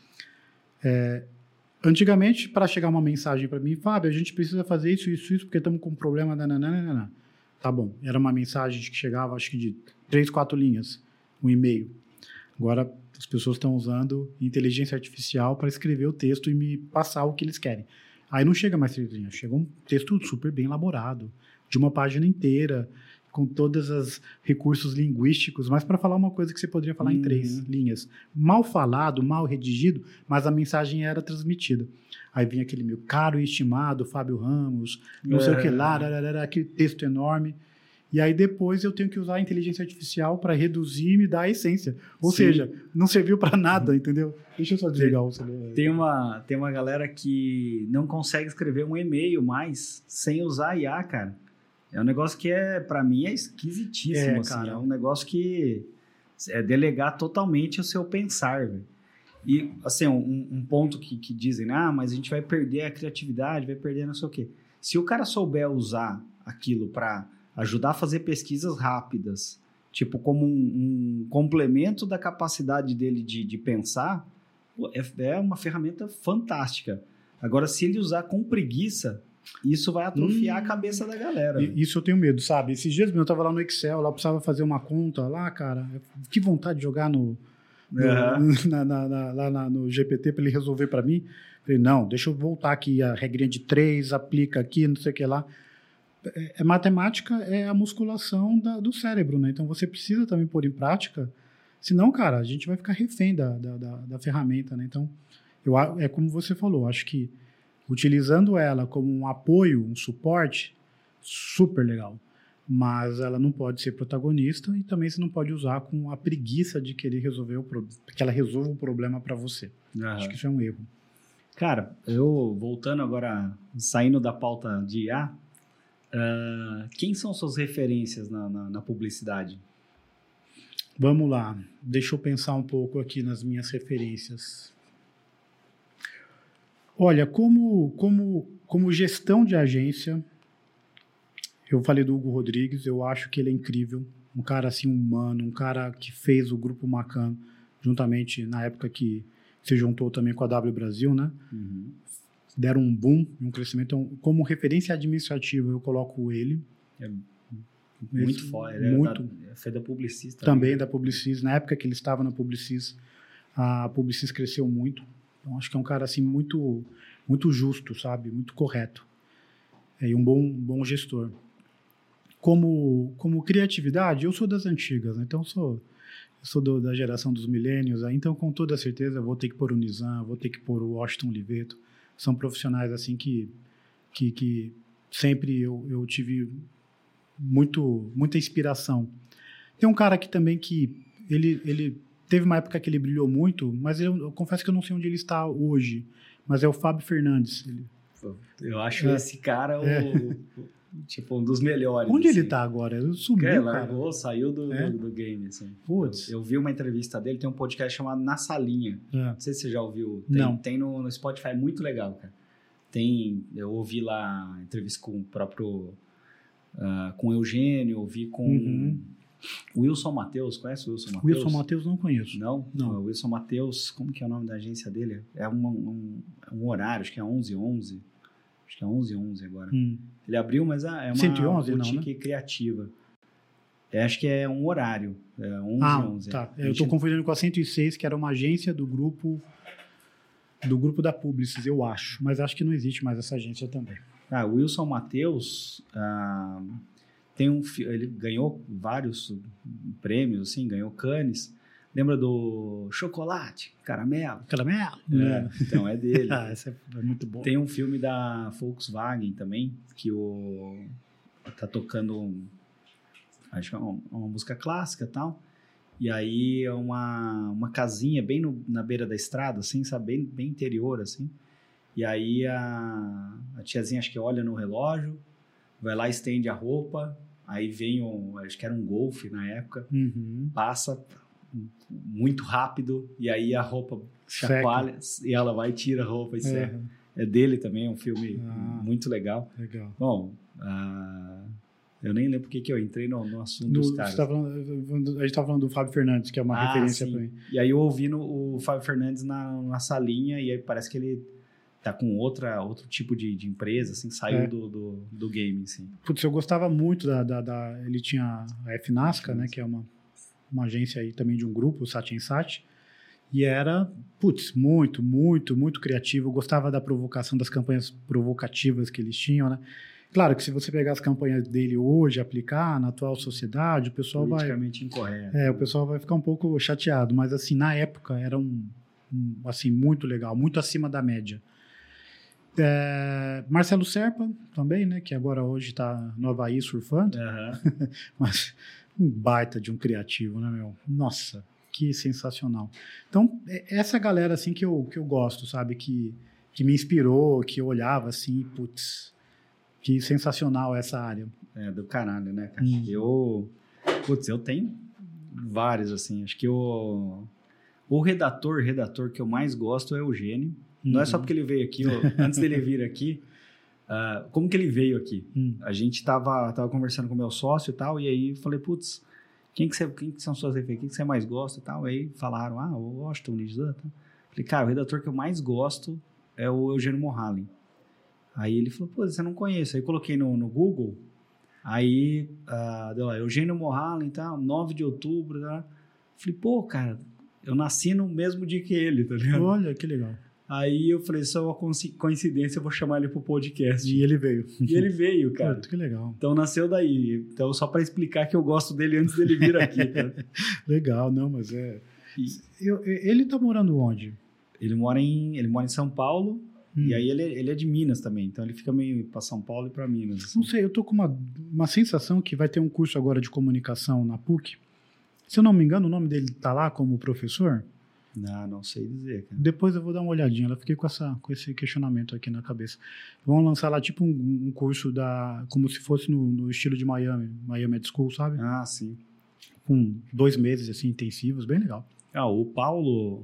Antigamente, para chegar uma mensagem para mim, Fábio, a gente precisa fazer isso, porque estamos com um problema, nananana. Tá bom, era uma mensagem que chegava, acho que de 3, 4 linhas, um e-mail. Agora, as pessoas estão usando inteligência artificial para escrever o texto e me passar o que eles querem. Aí não chega mais 3 linhas, chega um texto super bem elaborado, de uma página inteira, com todos os recursos linguísticos, mas para falar uma coisa que você poderia falar em 3 linhas. Mal falado, mal redigido, mas a mensagem era transmitida. Aí vinha aquele meu caro e estimado Fábio Ramos, não sei o que lá, aquele texto enorme. E aí depois eu tenho que usar a inteligência artificial para reduzir e me dar a essência. Ou seja, não serviu para nada, entendeu? Deixa eu só desligar o celular. Tem uma galera que não consegue escrever um e-mail mais sem usar IA, cara. É um negócio que, para mim, é esquisitíssimo. Assim. Cara. É um negócio que é delegar totalmente o seu pensar, velho. E, assim, um ponto que dizem, mas a gente vai perder a criatividade, vai perder não sei o quê. Se o cara souber usar aquilo para ajudar a fazer pesquisas rápidas, tipo, como um complemento da capacidade dele de pensar, é uma ferramenta fantástica. Agora, se ele usar com preguiça, isso vai atrofiar a cabeça da galera. Isso eu tenho medo, sabe? Esses dias eu tava lá no Excel, lá eu precisava fazer uma conta lá, cara. Que vontade de jogar no GPT para ele resolver para mim. Falei, não, deixa eu voltar aqui, a regrinha de 3, aplica aqui, não sei o que lá. Matemática é a musculação do cérebro, né? Então você precisa também pôr em prática, senão, cara, a gente vai ficar refém da ferramenta, né? Então, é como você falou, acho que utilizando ela como um apoio, um suporte, super legal. Mas ela não pode ser protagonista e também você não pode usar com a preguiça de querer que ela resolva o problema para você. Acho que isso é um erro. Cara, eu voltando agora, saindo da pauta de IA, quem são suas referências na publicidade? Vamos lá, deixa eu pensar um pouco aqui nas minhas referências. Olha, como gestão de agência, eu falei do Hugo Rodrigues, eu acho que ele é incrível, um cara assim humano, um cara que fez o Grupo Macan, juntamente na época que se juntou também com a W Brasil, né? Uhum. Deram um boom, um crescimento. Então, como referência administrativa, eu coloco ele. Muito foda. Ele foi da Publicis também. Da Publicis. Na época que ele estava na Publicis, a Publicis cresceu muito. Então, acho que é um cara assim, muito, muito justo, sabe? Muito correto. E um bom gestor. Como criatividade, eu sou das antigas, né? Então eu sou da geração dos millennials, então com toda certeza eu vou ter que pôr o Nizam, vou ter que pôr o Washington Oliveto. São profissionais assim que sempre eu tive muita inspiração. Tem um cara aqui também que ele teve uma época que ele brilhou muito, mas eu confesso que eu não sei onde ele está hoje, mas é o Fábio Fernandes. Eu acho esse cara tipo um dos melhores. Onde assim. ele está agora? Ele sumiu, largou, cara. Saiu do game. Assim. Eu vi uma entrevista dele, tem um podcast chamado Na Salinha. Não sei se você já ouviu. Tem no Spotify, é muito legal, cara. Eu ouvi lá a entrevista com o próprio com o Eugênio, ouvi com o Wilson Matheus. Conhece o Wilson Matheus? Wilson Matheus não conheço. Não. O Wilson Matheus, como que é o nome da agência dele? É um horário, acho que é 11h11. Acho que é 11h11 agora. Ele abriu, mas é uma 111, boutique criativa. Acho que é um horário. É 11h11. Tá. Eu estou confundindo com a 106, que era uma agência do grupo da Publicis, eu acho. Mas acho que não existe mais essa agência também. O Wilson Matheus ele ganhou vários prêmios, assim, ganhou Cannes. Lembra do Chocolate, Caramelo? Caramelo? Então, é dele. Esse é muito bom. Tem um filme da Volkswagen também, que tá tocando, acho que é uma música clássica e tal. E aí é uma casinha bem na beira da estrada, assim, sabe? Bem interior, assim. E aí a tiazinha, acho que olha no relógio, vai lá, estende a roupa, aí vem acho que era um Golf na época, Uhum. passa muito rápido, e aí a roupa chacoalha, e ela vai e tira a roupa e seca. É dele também, é um filme muito legal. Legal. Bom, eu nem lembro porque que eu entrei no assunto dos caras. A gente estava falando do Fábio Fernandes, que é uma referência para mim. E aí eu ouvi o Fábio Fernandes na salinha, e aí parece que ele tá com outro tipo de empresa, assim, saiu do game, assim. Putz, eu gostava muito ele tinha a FNASCA, né, que é uma agência aí também de um grupo, o Satya Sat, e era, muito, muito, muito criativo. Eu gostava da provocação, das campanhas provocativas que eles tinham, né? Claro que se você pegar as campanhas dele hoje e aplicar na atual sociedade, o pessoal politicamente incorreto. O pessoal vai ficar um pouco chateado, mas assim, na época era assim, muito legal, muito acima da média. Marcelo Serpa também, né, que agora hoje está no Havaí surfando, mas um baita de um criativo, né, meu? Nossa, que sensacional. Então, essa galera assim que eu gosto, sabe, que me inspirou, que eu olhava assim, putz, que sensacional essa área. Do caralho, né, cara? Eu tenho vários, assim. Acho que o redator que eu mais gosto é o Eugênio. Não é só porque ele veio aqui. Antes dele vir aqui, como que ele veio aqui? A gente tava conversando com o meu sócio e tal, e aí eu falei, putz, quem que são suas referências? Quem que você mais gosta e tal? Aí falaram, o Washington Nijdan. Falei, cara, o redator que eu mais gosto é o Eugênio Mohalem. Aí ele falou, pô, você não conhece. Aí eu coloquei no Google, aí deu lá, Eugênio Mohalem, tá? 9 de outubro, tá? Falei, pô, cara, eu nasci no mesmo dia que ele, tá ligado? Olha, que legal. Aí eu falei, só uma coincidência, eu vou chamar ele pro podcast. E ele veio. E ele veio, cara. Que legal. Então nasceu daí. Então só para explicar que eu gosto dele antes dele vir aqui, tá? Legal, não, mas ele tá morando onde? Ele mora em São Paulo. E aí ele é de Minas também, então ele fica meio para São Paulo e para Minas. Assim. Não sei, eu tô com uma sensação que vai ter um curso agora de comunicação na PUC. Se eu não me engano, o nome dele tá lá como professor? Não sei dizer, cara. Depois eu vou dar uma olhadinha, eu fiquei com esse questionamento aqui na cabeça. Vão lançar lá tipo um curso como se fosse no estilo de Miami Ed School, sabe? Ah, sim. Com 2 meses assim, intensivos, bem legal. O Paulo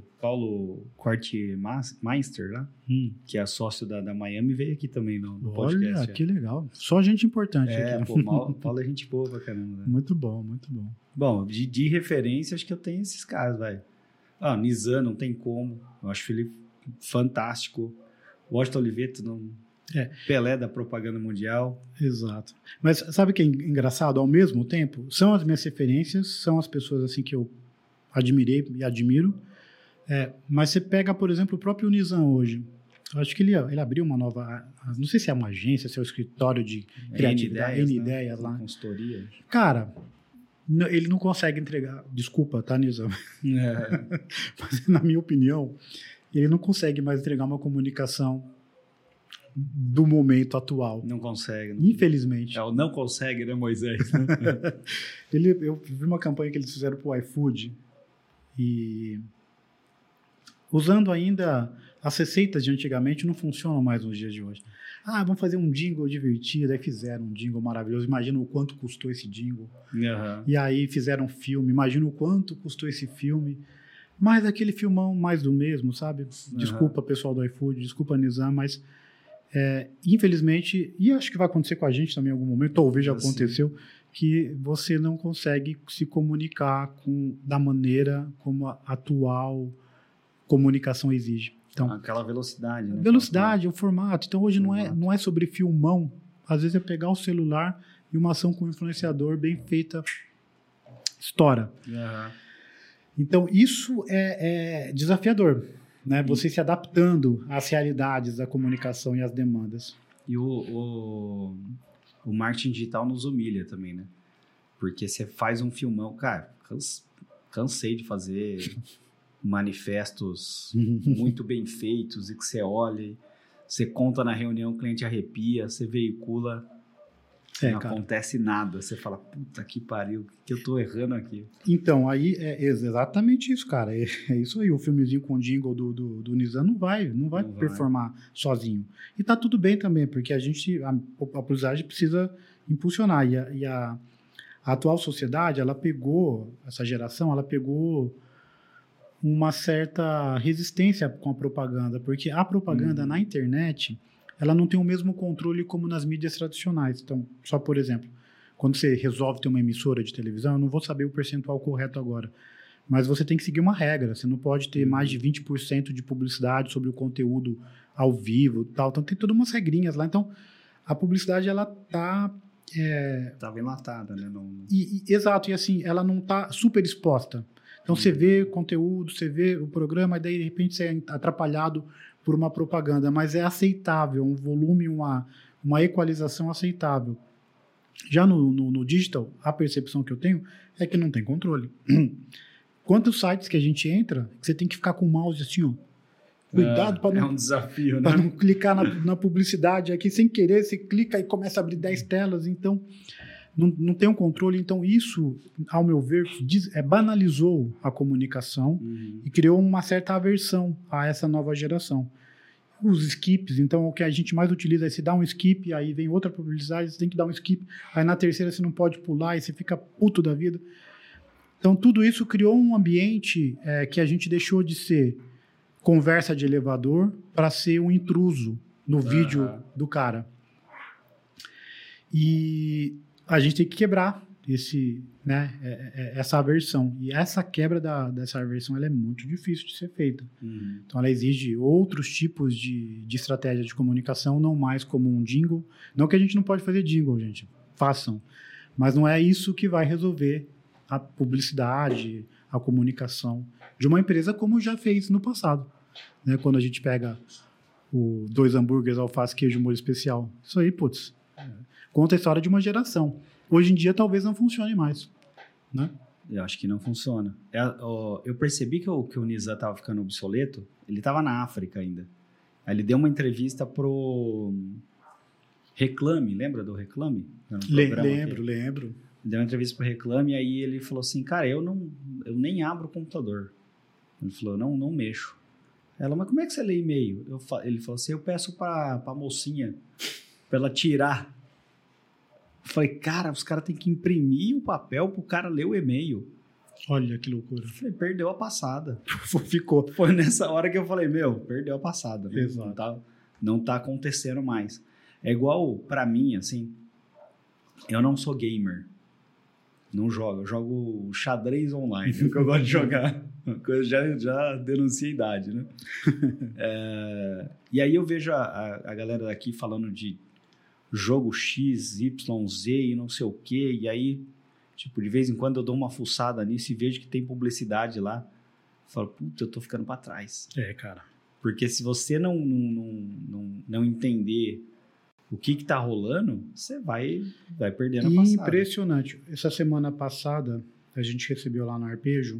Kortmeister, né? Que é sócio da Miami, veio aqui também no podcast. Olha, que legal. Só gente importante aqui. Paulo é gente boa pra caramba. Né? Muito bom, muito bom. Bom, de referência, acho que eu tenho esses caras, vai. Nizam, não tem como. Eu acho ele fantástico. Washington Oliveto, Pelé da propaganda mundial. Exato. Mas sabe o que é engraçado? Ao mesmo tempo, são as minhas referências, são as pessoas assim que eu admirei e admiro, mas você pega, por exemplo, o próprio Nizam hoje. Eu acho que ele abriu uma nova, não sei se é uma agência, se é um escritório de criatividade, N-Ideias lá. Consultoria. Cara, ele não consegue entregar, desculpa, tá, Nizam? Mas na minha opinião, ele não consegue mais entregar uma comunicação do momento atual. Não consegue. Infelizmente. Não consegue, né, Moisés? Eu vi uma campanha que eles fizeram pro iFood e usando ainda as receitas de antigamente não funcionam mais nos dias de hoje. Vamos fazer um jingle divertido. Aí fizeram um jingle maravilhoso. Imagina o quanto custou esse jingle. E aí fizeram um filme. Imagina o quanto custou esse filme. Mas aquele filmão mais do mesmo, sabe? Desculpa, pessoal do iFood. Desculpa, Nizam, mas infelizmente, e acho que vai acontecer com a gente também em algum momento, talvez já aconteceu, que você não consegue se comunicar da maneira como a atual comunicação exige. Então, aquela velocidade, né? Velocidade, o formato. Então, hoje não é sobre filmão. Às vezes é pegar o celular e uma ação com o influenciador bem feita estoura. Então, isso é desafiador, né? Você se adaptando às realidades da comunicação e às demandas. E o marketing digital nos humilha também, né? Porque você faz um filmão... Cara, cansei de fazer manifestos muito bem feitos e que você olha, você conta na reunião, o cliente arrepia, você veicula, não acontece nada. Você fala, puta que pariu, o que eu tô errando aqui? Então, aí é exatamente isso, cara. É isso aí, o filmezinho com o jingle do Nizam não vai performar sozinho. E tá tudo bem também, porque a publicidade precisa impulsionar. A atual sociedade, essa geração, ela pegou uma certa resistência com a propaganda, porque a propaganda na internet, ela não tem o mesmo controle como nas mídias tradicionais. Então, só por exemplo, quando você resolve ter uma emissora de televisão, eu não vou saber o percentual correto agora, mas você tem que seguir uma regra, você não pode ter mais de 20% de publicidade sobre o conteúdo ao vivo, tal. Então tem todas umas regrinhas lá. Então, a publicidade, ela tá... Tava enlatada, né? Exato, e assim, ela não tá super exposta. Então, você vê conteúdo, você vê o programa, e daí, de repente, você é atrapalhado por uma propaganda, mas é aceitável, um volume, uma equalização aceitável. Já no digital, a percepção que eu tenho é que não tem controle. Quantos sites que a gente entra, você tem que ficar com o mouse assim, ó. Cuidado para não... É um desafio, para né? não clicar na publicidade aqui sem querer, você clica e começa a abrir 10 telas, então não tem um controle. Então isso, ao meu ver, banalizou a comunicação e criou uma certa aversão a essa nova geração. Os skips, então o que a gente mais utiliza é se dá um skip, aí vem outra publicidade, você tem que dar um skip, aí na terceira você não pode pular e você fica puto da vida. Então tudo isso criou um ambiente que a gente deixou de ser conversa de elevador para ser um intruso no vídeo do cara. E a gente tem que quebrar essa aversão. E essa quebra dessa aversão, ela é muito difícil de ser feita. Então ela exige outros tipos de estratégia de comunicação, não mais como um jingle. Não que a gente não pode fazer jingle, gente. Façam. Mas não é isso que vai resolver a publicidade, a comunicação de uma empresa como já fez no passado. Né? Quando a gente pega 2 hambúrgueres, alface, queijo, molho especial. Isso aí, putz, conta a história de uma geração. Hoje em dia, talvez não funcione mais. Né? Eu acho que não funciona. Eu percebi que o Nizam estava ficando obsoleto. Ele estava na África ainda. Aí ele deu uma entrevista pro Reclame. Lembra do Reclame? Lembro. Deu uma entrevista pro Reclame e aí ele falou assim, cara, eu nem abro o computador. Ele falou, não mexo. Ela, mas como é que você lê e-mail? Ele falou assim, eu peço pra mocinha pra ela tirar. Eu falei, cara, os caras têm que imprimir o papel pro cara ler o e-mail. Olha que loucura. Eu falei, perdeu a passada. Ficou. Foi nessa hora que eu falei, perdeu a passada. Né? Exato. Não tá acontecendo mais. É igual pra mim, assim, eu não sou gamer. Não jogo, eu jogo xadrez online, é o que eu gosto de jogar. Já denuncia a idade, né? E aí eu vejo a galera daqui falando de jogo X, Y, Z e não sei o quê, e aí, tipo, de vez em quando eu dou uma fuçada nisso e vejo que tem publicidade lá, eu falo, puta, eu tô ficando pra trás. Cara. Porque se você não entender o que tá rolando, você vai perdendo a passada. Impressionante. Essa semana passada, a gente recebeu lá no Arpejo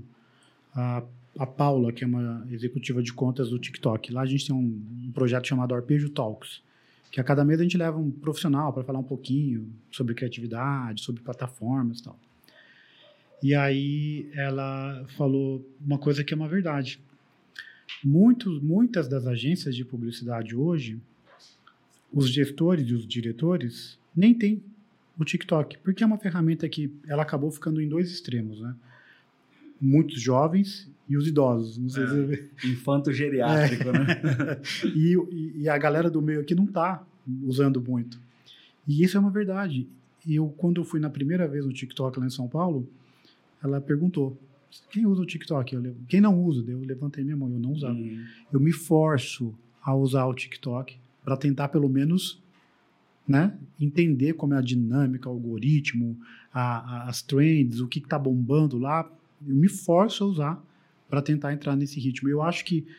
a Paula, que é uma executiva de contas do TikTok. Lá a gente tem um projeto chamado Arpejo Talks, que a cada mês a gente leva um profissional para falar um pouquinho sobre criatividade, sobre plataformas e tal. E aí ela falou uma coisa que é uma verdade. Muitas das agências de publicidade hoje, os gestores e os diretores nem têm o TikTok, porque é uma ferramenta que ela acabou ficando em 2 extremos, né? Muitos jovens e os idosos. Não sei se... Infanto geriátrico, né? E a galera do meio aqui não está usando muito. E isso é uma verdade. Quando eu fui na primeira vez no TikTok lá em São Paulo, ela perguntou, quem usa o TikTok? Quem não usa? Eu levantei minha mão, eu não usava. Eu me forço a usar o TikTok para tentar, pelo menos, né, entender como é a dinâmica, o algoritmo, as trends, o que está bombando lá. Eu me forço a usar para tentar entrar nesse ritmo. Eu acho que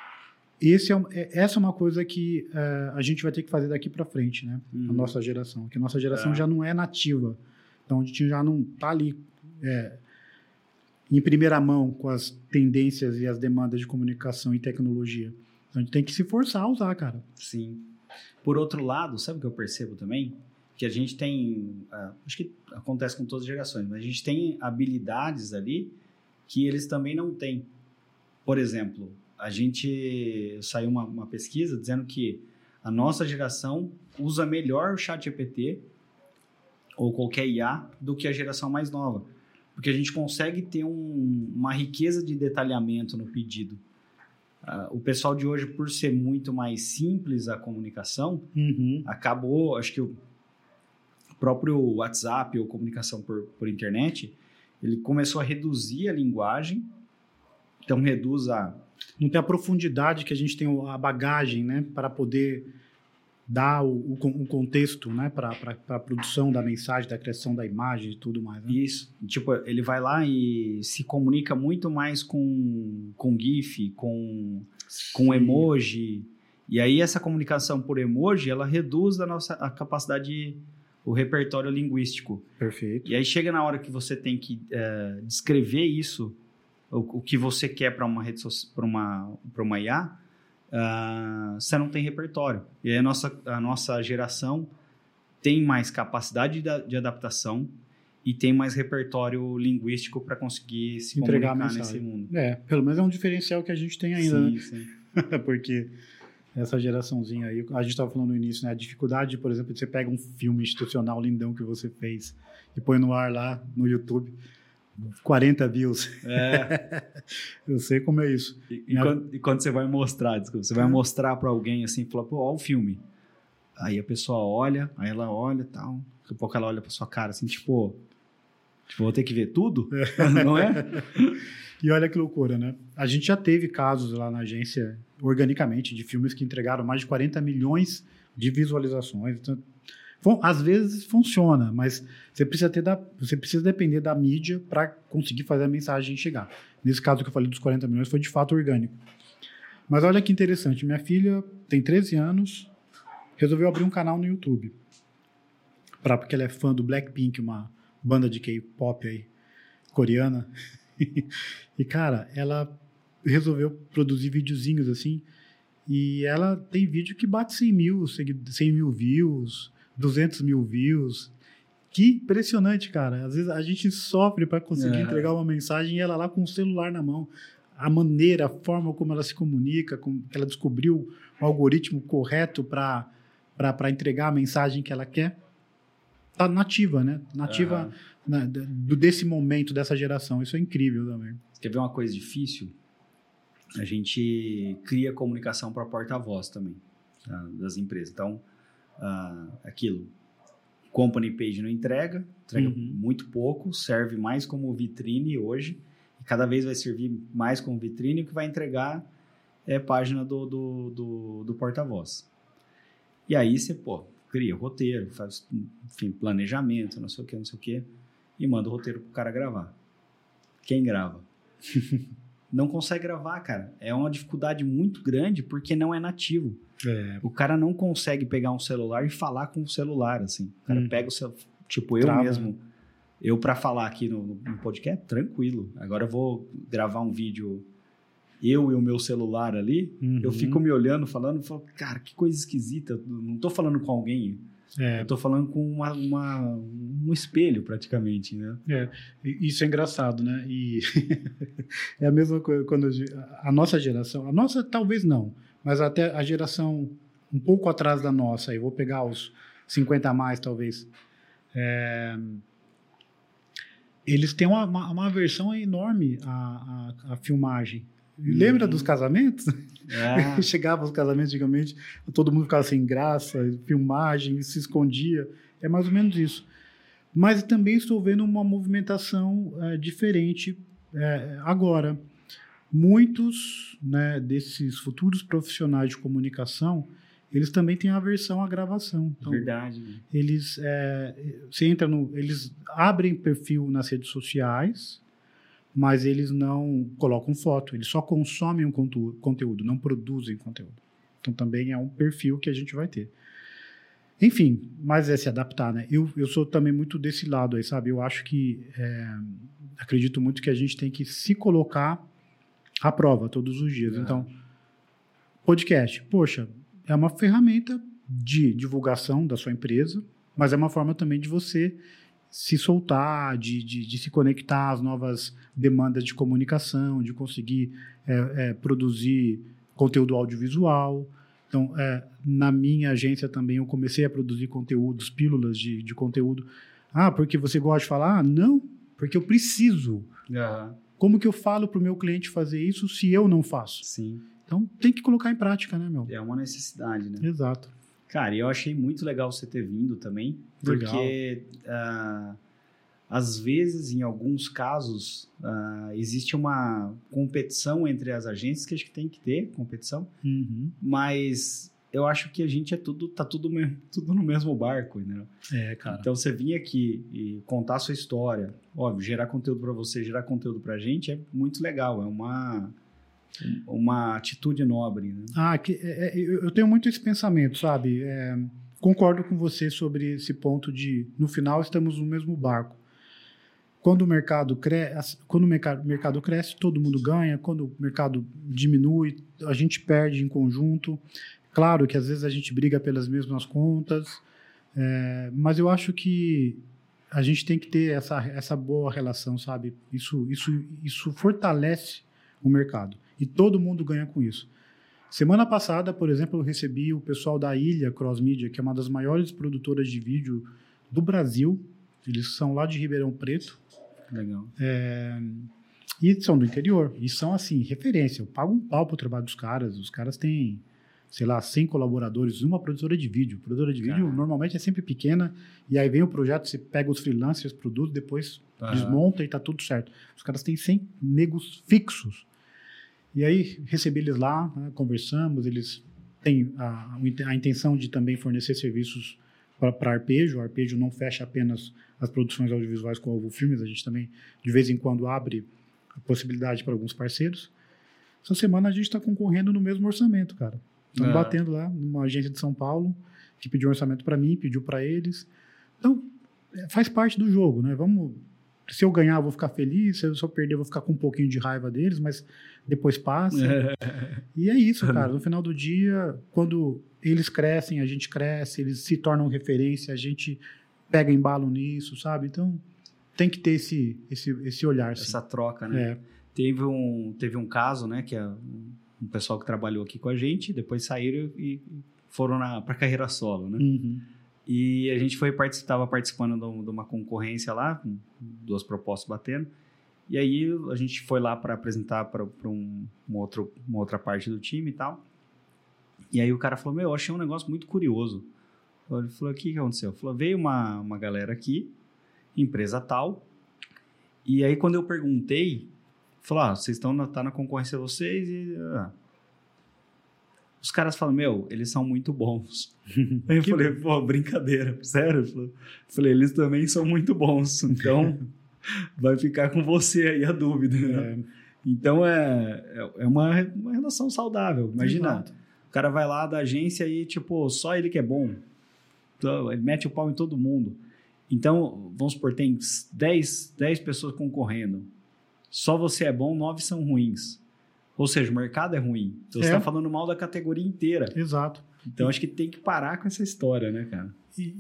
essa é uma coisa que a gente vai ter que fazer daqui para frente, né? A nossa geração. Que a nossa geração já não é nativa. Então, a gente já não está ali em primeira mão com as tendências e as demandas de comunicação e tecnologia. Então, a gente tem que se forçar a usar, cara. Sim. Por outro lado, sabe o que eu percebo também? Que a gente tem... acho que acontece com todas as gerações, mas a gente tem habilidades ali que eles também não têm. Por exemplo, saiu uma pesquisa dizendo que a nossa geração usa melhor o ChatGPT ou qualquer IA do que a geração mais nova. Porque a gente consegue ter uma riqueza de detalhamento no pedido. O pessoal de hoje, por ser muito mais simples a comunicação, acabou, acho que o próprio WhatsApp ou comunicação por internet, ele começou a reduzir a linguagem, então reduz a... Não tem a profundidade que a gente tem, a bagagem, né, para poder dar o contexto, né, para a produção da mensagem, da criação da imagem e tudo mais. Né? Isso. Tipo, ele vai lá e se comunica muito mais com GIF, com emoji. E aí essa comunicação por emoji, ela reduz a capacidade, o repertório linguístico. Perfeito. E aí chega na hora que você tem que descrever isso, o que você quer para uma rede social, para uma IA, você não tem repertório. E aí a nossa geração tem mais capacidade de adaptação e tem mais repertório linguístico para conseguir se entregar comunicar nesse mundo. Pelo menos é um diferencial que a gente tem ainda, sim, né? Sim. Porque essa geraçãozinha aí, a gente estava falando no início, né? A dificuldade, por exemplo, de você pega um filme institucional lindão que você fez e põe no ar lá no YouTube, 40 views. Eu sei como é isso. E quando você vai mostrar, você vai mostrar para alguém assim, fala, pô, olha o filme. Aí a pessoa olha, aí ela olha e tal. Daqui a pouco ela olha pra sua cara assim, tipo, vou ter que ver tudo? Não é? E olha que loucura, né? A gente já teve casos lá na agência, organicamente, de filmes que entregaram mais de 40 milhões de visualizações. Então, às vezes funciona, mas você precisa depender da mídia para conseguir fazer a mensagem chegar. Nesse caso que eu falei dos 40 milhões, foi de fato orgânico. Mas olha que interessante, minha filha tem 13 anos, resolveu abrir um canal no YouTube. Porque ela é fã do Blackpink, uma banda de K-pop aí, coreana. E, cara, ela resolveu produzir videozinhos assim, e ela tem vídeo que bate 100 mil views, 200 mil views. Que impressionante, cara. Às vezes a gente sofre para conseguir entregar uma mensagem e ela lá com o celular na mão. A maneira, a forma como ela se comunica, como ela descobriu o algoritmo correto para entregar a mensagem que ela quer, tá nativa, né? Nativa desse momento, dessa geração. Isso é incrível também. Quer ver uma coisa difícil? A gente cria comunicação para porta-voz também, tá? Das empresas. Então, aquilo, company page não entrega muito pouco, serve mais como vitrine hoje, e cada vez vai servir mais como vitrine, o que vai entregar é a página do porta-voz. E aí você, cria roteiro, faz, enfim, planejamento, não sei o que, e manda o roteiro pro cara gravar. Quem grava? Não consegue gravar, cara. É uma dificuldade muito grande porque não é nativo. O cara não consegue pegar um celular e falar com o celular, assim. O cara pega o celular, tipo, eu mesmo. Eu, pra falar aqui no podcast, tranquilo. Agora eu vou gravar um vídeo, eu e o meu celular ali, eu fico me olhando, falando, cara, que coisa esquisita. Eu não tô falando com alguém. Eu tô falando com um espelho, praticamente, né? Isso é engraçado, né? E é a mesma coisa quando a nossa geração, a nossa talvez não, mas até a geração um pouco atrás da nossa, eu vou pegar os 50 a mais, talvez, eles têm uma aversão enorme à filmagem. Lembra dos casamentos? Chegava os casamentos antigamente, todo mundo ficava sem graça, filmagem, se escondia. É mais ou menos isso. Mas também estou vendo uma movimentação diferente agora. Muitos, né, desses futuros profissionais de comunicação, eles também têm aversão à gravação. Então, verdade. Eles, eles abrem perfil nas redes sociais, mas eles não colocam foto, eles só consomem um conteúdo, não produzem conteúdo. Então também é um perfil que a gente vai ter. Enfim, mas se adaptar, né? Eu sou também muito desse lado aí, sabe? Eu acho que, acredito muito que a gente tem que se colocar à prova todos os dias. Então, podcast, poxa, é uma ferramenta de divulgação da sua empresa, mas é uma forma também de você se soltar, de se conectar às novas demandas de comunicação, de conseguir produzir conteúdo audiovisual. Então, na minha agência também eu comecei a produzir conteúdos, pílulas de conteúdo Ah, porque você gosta de falar? Não, porque eu preciso. Aham. Como que eu falo para o meu cliente fazer isso se eu não faço? Sim. Então, tem que colocar em prática, né, meu? É uma necessidade, né? Exato. Cara, eu achei muito legal você ter vindo também, Legal. porque às vezes, em alguns casos, existe uma competição entre as agências, que acho que tem que ter competição, Uhum. mas eu acho que a gente tá tudo no mesmo barco, né? Cara. Então, você vir aqui e contar a sua história, óbvio, gerar conteúdo para você, gerar conteúdo pra gente é muito legal, é uma atitude nobre, né? Eu tenho muito esse pensamento, sabe? Concordo com você sobre esse ponto de, no final, estamos no mesmo barco. Quando o mercado cresce, todo mundo ganha. Quando o mercado diminui, a gente perde em conjunto. Claro que às vezes a gente briga pelas mesmas contas, mas eu acho que a gente tem que ter essa boa relação, sabe? Isso fortalece o mercado e todo mundo ganha com isso. Semana passada, por exemplo, eu recebi o pessoal da Ilha Cross Media, que é uma das maiores produtoras de vídeo do Brasil. Eles são lá de Ribeirão Preto. Legal. E são do interior. E são, assim, referência. Eu pago um pau pro trabalho dos caras. Os caras têm, sei lá, 100 colaboradores. Uma produtora de vídeo. Produtora de vídeo normalmente é sempre pequena. E aí vem o projeto, você pega os freelancers, produz, depois desmonta e tá tudo certo. Os caras têm 100 negros fixos. E aí recebi eles lá, né, conversamos. Eles têm a intenção de também fornecer serviços para Arpejo. O Arpejo não fecha apenas as produções audiovisuais com a Ovo Filmes, a gente também, de vez em quando, abre a possibilidade para alguns parceiros. Essa semana a gente está concorrendo no mesmo orçamento, cara. Estamos batendo lá numa agência de São Paulo, que pediu um orçamento para mim, pediu para eles. Então, faz parte do jogo, né? Se eu ganhar, eu vou ficar feliz, se eu perder, eu vou ficar com um pouquinho de raiva deles, mas depois passa. E é isso, cara. No final do dia, quando eles crescem, a gente cresce, eles se tornam referência, a gente pega embalo nisso, sabe? Então, tem que ter esse olhar. Assim. Essa troca, né? Teve um caso, né, que é um pessoal que trabalhou aqui com a gente, depois saíram e foram para carreira solo, né? Uhum. E a gente estava participando de uma concorrência lá, com 2 propostas batendo, e aí a gente foi lá para apresentar para uma outra parte do time e tal. E aí o cara falou, eu achei um negócio muito curioso. Ele falou, o que aconteceu? Ele falou, veio uma galera aqui, empresa tal, e aí quando eu perguntei, falou, vocês tá na concorrência de vocês e... Os caras falam, eles são muito bons. Aí eu falei, brincadeira, sério? Eu falei, eles também são muito bons, então vai ficar com você aí a dúvida. Né? Então é uma relação saudável. Imagina, o cara vai lá da agência e, tipo, só ele que é bom. Então, ele mete o pau em todo mundo. Então, vamos supor, tem 10 pessoas concorrendo. Só você é bom, 9 são ruins. Ou seja, o mercado é ruim. Então, você está falando mal da categoria inteira. Exato. Então, acho que tem que parar com essa história, né, cara?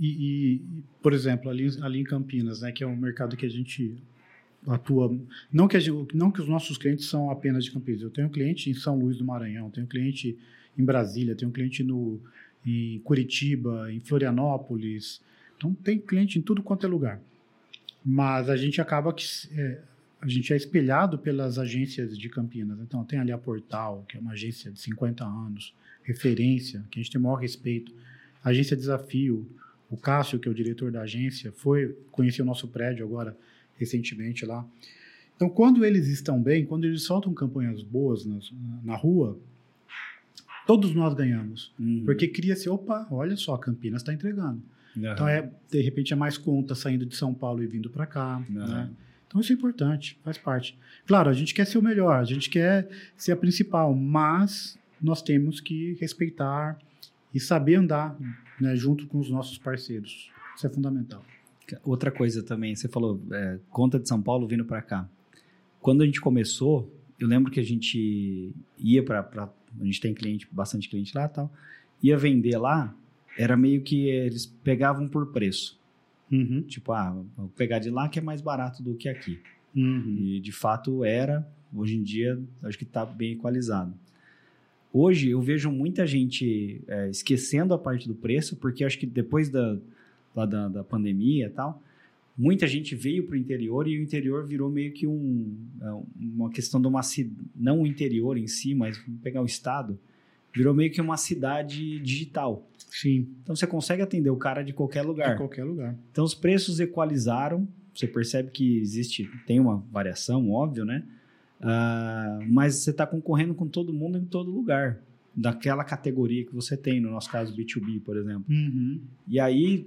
Por exemplo, ali em Campinas, né, que é um mercado que a gente atua... Não que os nossos clientes são apenas de Campinas. Eu tenho cliente em São Luís do Maranhão, tenho cliente em Brasília, tenho cliente em Curitiba, em Florianópolis. Então, tem cliente em tudo quanto é lugar. Mas a gente acaba que... a gente é espelhado pelas agências de Campinas. Então, tem ali a Portal, que é uma agência de 50 anos, referência, que a gente tem o maior respeito. A agência Desafio, o Cássio, que é o diretor da agência, conheceu o nosso prédio agora, recentemente lá. Então, quando eles estão bem, quando eles soltam campanhas boas na rua, todos nós ganhamos. Porque cria-se, olha só, a Campinas está entregando. Então, de repente, é mais conta saindo de São Paulo e vindo para cá, né? Então, isso é importante, faz parte. Claro, a gente quer ser o melhor, a gente quer ser a principal, mas nós temos que respeitar e saber andar, né, junto com os nossos parceiros. Isso é fundamental. Outra coisa também, você falou, conta de São Paulo vindo para cá. Quando a gente começou, eu lembro que a gente ia a gente tem bastante cliente lá e tal, ia vender lá, era meio que eles pegavam por preço. Uhum. Tipo, vou pegar de lá que é mais barato do que aqui. Uhum. E, de fato, hoje em dia, acho que está bem equalizado. Hoje, eu vejo muita gente esquecendo a parte do preço, porque acho que depois da pandemia e tal, muita gente veio para o interior e o interior virou meio que uma questão de não o interior em si, mas vamos pegar o estado, virou meio que uma cidade digital. Sim. Então você consegue atender o cara de qualquer lugar. De qualquer lugar. Então os preços equalizaram, você percebe que tem uma variação, óbvio, né? Mas você está concorrendo com todo mundo em todo lugar, daquela categoria que você tem, no nosso caso B2B, por exemplo. Uhum. E aí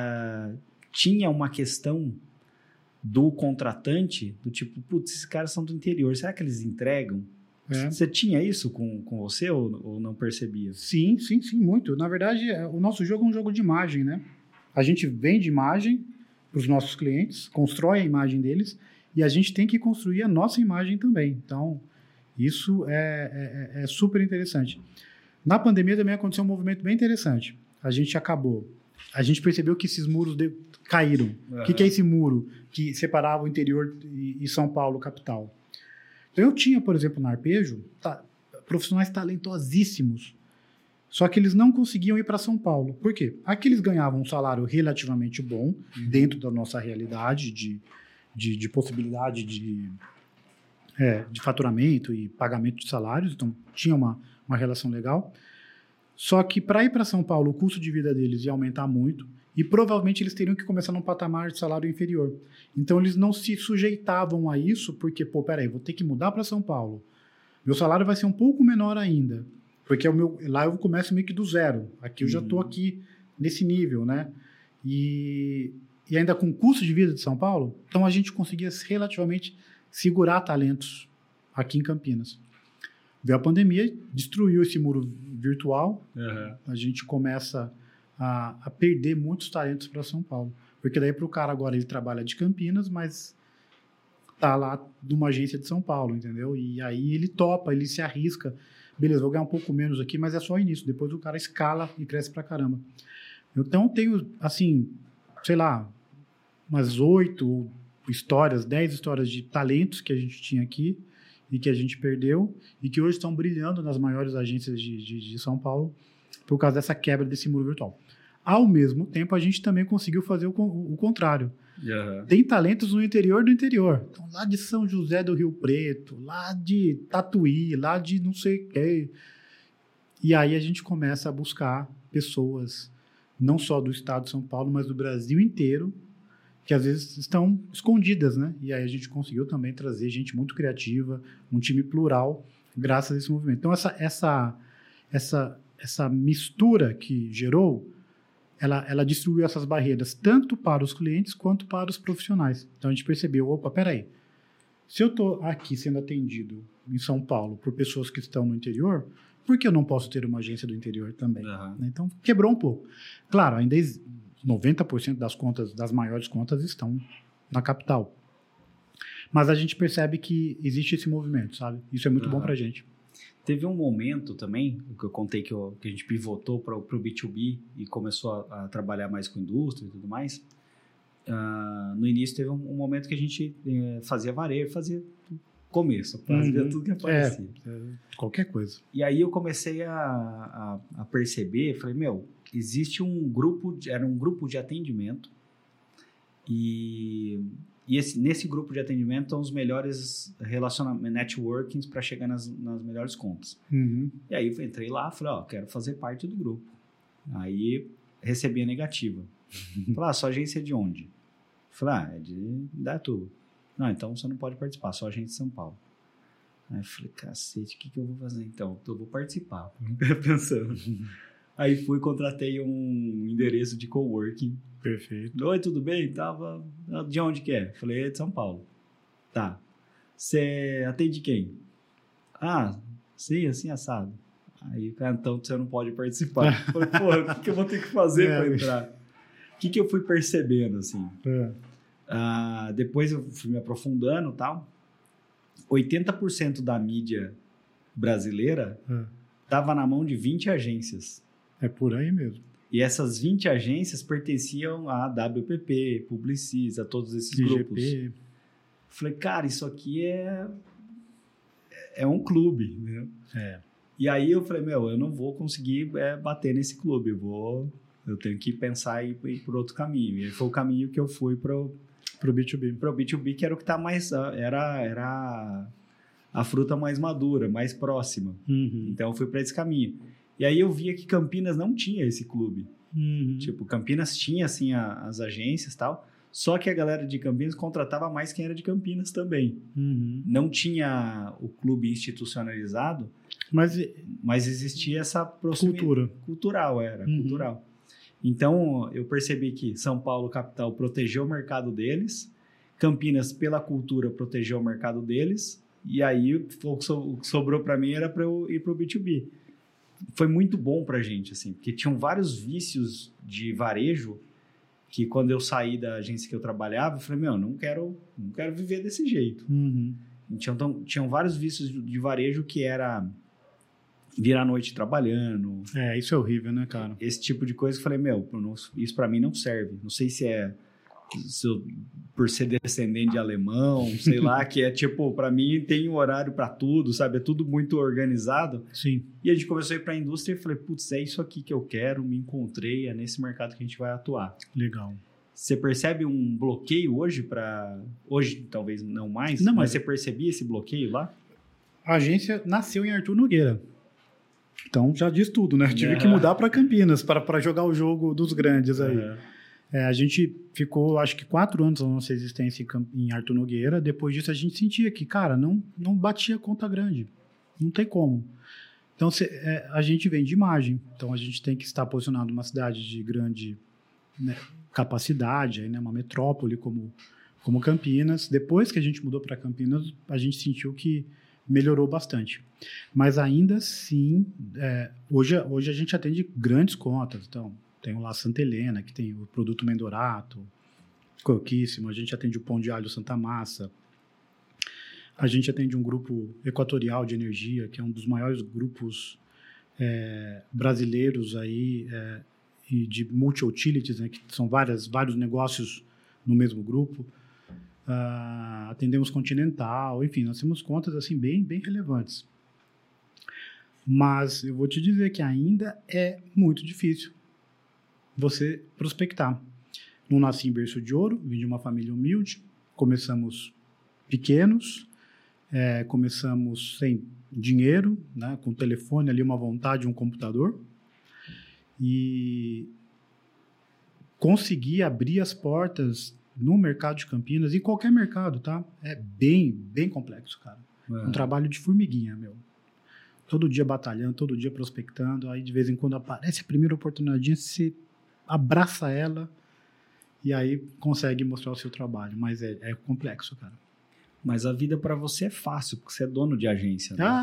tinha uma questão do contratante, do tipo, putz, esses caras são do interior, será que eles entregam? Você tinha isso com você ou não percebia? Sim, muito. Na verdade, o nosso jogo é um jogo de imagem, né? A gente vende imagem para os nossos clientes, constrói a imagem deles e a gente tem que construir a nossa imagem também. Então, isso é super interessante. Na pandemia também aconteceu um movimento bem interessante. A gente percebeu que esses muros caíram. O que é esse muro que separava o interior e São Paulo, capital? Então, eu tinha, por exemplo, no Arpejo, profissionais talentosíssimos, só que eles não conseguiam ir para São Paulo. Por quê? Aqui eles ganhavam um salário relativamente bom, dentro da nossa realidade de possibilidade de faturamento e pagamento de salários, então tinha uma relação legal. Só que para ir para São Paulo, o custo de vida deles ia aumentar muito e provavelmente eles teriam que começar num patamar de salário inferior. Então eles não se sujeitavam a isso porque, peraí, vou ter que mudar para São Paulo. Meu salário vai ser um pouco menor ainda, porque lá eu começo meio que do zero. Aqui eu já estou aqui nesse nível, né? E ainda com o custo de vida de São Paulo, então a gente conseguia relativamente segurar talentos aqui em Campinas. Veio a pandemia, destruiu esse muro virtual, a gente começa a perder muitos talentos para São Paulo. Porque daí para o cara agora ele trabalha de Campinas, mas tá lá numa agência de São Paulo, entendeu? E aí ele topa, ele se arrisca. Beleza, vou ganhar um pouco menos aqui, mas é só o início. Depois o cara escala e cresce pra caramba. Então tenho, assim, sei lá, umas 8 histórias, 10 histórias de talentos que a gente tinha aqui e que a gente perdeu e que hoje estão brilhando nas maiores agências de São Paulo por causa dessa quebra desse muro virtual. Ao mesmo tempo, a gente também conseguiu fazer o contrário. Tem talentos no interior do interior. Então, lá de São José do Rio Preto, lá de Tatuí, lá de não sei o quê. E aí a gente começa a buscar pessoas, não só do estado de São Paulo, mas do Brasil inteiro, que às vezes estão escondidas, né? E aí a gente conseguiu também trazer gente muito criativa, um time plural, graças a esse movimento. Então, essa mistura que gerou, ela destruiu essas barreiras tanto para os clientes quanto para os profissionais. Então a gente percebeu, peraí, se eu estou aqui sendo atendido em São Paulo por pessoas que estão no interior, por que eu não posso ter uma agência do interior também? Então quebrou um pouco. Claro, ainda 90% das maiores contas estão na capital. Mas a gente percebe que existe esse movimento, sabe? Isso é muito bom pra gente. Teve um momento também, o que eu contei que a gente pivotou para o B2B e começou a trabalhar mais com indústria e tudo mais. No início teve um momento que a gente fazia varejo, fazia começo, fazia tudo que aparecia. Qualquer coisa. E aí eu comecei a perceber, falei, existe era um grupo de atendimento e nesse grupo de atendimento estão os melhores networkings para chegar nas melhores contas. E aí eu entrei lá, falei, quero fazer parte do grupo. Aí recebi a negativa. Falei, sua agência é de onde? Falei, é de Indaiatuba. Não, então você não pode participar, só agência de São Paulo. Aí eu falei, cacete, o que eu vou fazer então? Eu vou participar, pensando. Aí fui, contratei um endereço de coworking. Perfeito. Oi, tudo bem? Tava... De onde que é? Falei, é de São Paulo. Tá. Você atende quem? Sim, assim, assado. Aí, cara, então você não pode participar. Falei, porra, o que eu vou ter que fazer para entrar? O que eu fui percebendo, assim? Depois eu fui me aprofundando e tal. 80% da mídia brasileira estava na mão de 20 agências. É por aí mesmo. E essas 20 agências pertenciam à WPP, Publicis, a todos esses grupos. Falei, cara, isso aqui é um clube, né? E aí eu falei, eu não vou conseguir bater nesse clube, eu tenho que pensar em ir por outro caminho. E aí foi o caminho que eu fui para Pro B2B. Pro B2B, que era o que tá mais... Era a fruta mais madura, mais próxima. Então, eu fui para esse caminho. E aí, eu via que Campinas não tinha esse clube. Tipo, Campinas tinha, assim, as agências e tal, só que a galera de Campinas contratava mais quem era de Campinas também. Não tinha o clube institucionalizado, mas existia essa proximidade. Cultural. Cultural. Então, eu percebi que São Paulo, capital, protegeu o mercado deles, Campinas, pela cultura, protegeu o mercado deles, e aí o que sobrou para mim era para eu ir para o B2B. Foi muito bom pra gente, assim, porque tinham vários vícios de varejo que quando eu saí da agência que eu trabalhava, eu falei, não quero viver desse jeito. Então, tinham vários vícios de varejo que era virar a noite trabalhando. Isso é horrível, né, cara? Esse tipo de coisa, eu falei, isso pra mim não serve. Não sei se por ser descendente de alemão, sei lá, que é tipo, pra mim tem um horário pra tudo, sabe? É tudo muito organizado. Sim. E a gente começou a ir pra indústria e falei, putz, é isso aqui que eu quero, me encontrei, é nesse mercado que a gente vai atuar. Legal. Você percebe um bloqueio hoje hoje, talvez não mais, mas você percebia esse bloqueio lá? A agência nasceu em Arthur Nogueira. Então, já diz tudo, né? Tive que mudar pra Campinas para jogar o jogo dos grandes aí. A gente ficou, acho que 4 anos da nossa existência em Arthur Nogueira. Depois disso, a gente sentia que, cara, não batia conta grande. Não tem como. Então, a gente vende imagem. Então, a gente tem que estar posicionado numa cidade de grande, né, capacidade, aí, né, uma metrópole como Campinas. Depois que a gente mudou para Campinas, a gente sentiu que melhorou bastante. Mas ainda assim, hoje a gente atende grandes contas. Então, tem lá Santa Helena, que tem o produto Mendorato, coquíssimo. A gente atende o Pão de Alho Santa Massa. A gente atende um grupo equatorial de energia, que é um dos maiores grupos brasileiros aí, e de multi-utilities, né, que são vários negócios no mesmo grupo. Atendemos Continental, enfim, nós temos contas assim, bem, bem relevantes. Mas eu vou te dizer que ainda é muito difícil você prospectar. Não nasci em berço de ouro, vim de uma família humilde, começamos pequenos, começamos sem dinheiro, né, com telefone ali, uma vontade, um computador, e consegui abrir as portas no mercado de Campinas, e qualquer mercado, tá? É bem, bem complexo, cara. Um trabalho de formiguinha, meu. Todo dia batalhando, todo dia prospectando, aí de vez em quando aparece a primeira oportunidade, você abraça ela e aí consegue mostrar o seu trabalho, mas é complexo, cara. Mas a vida para você é fácil, porque você é dono de agência, né?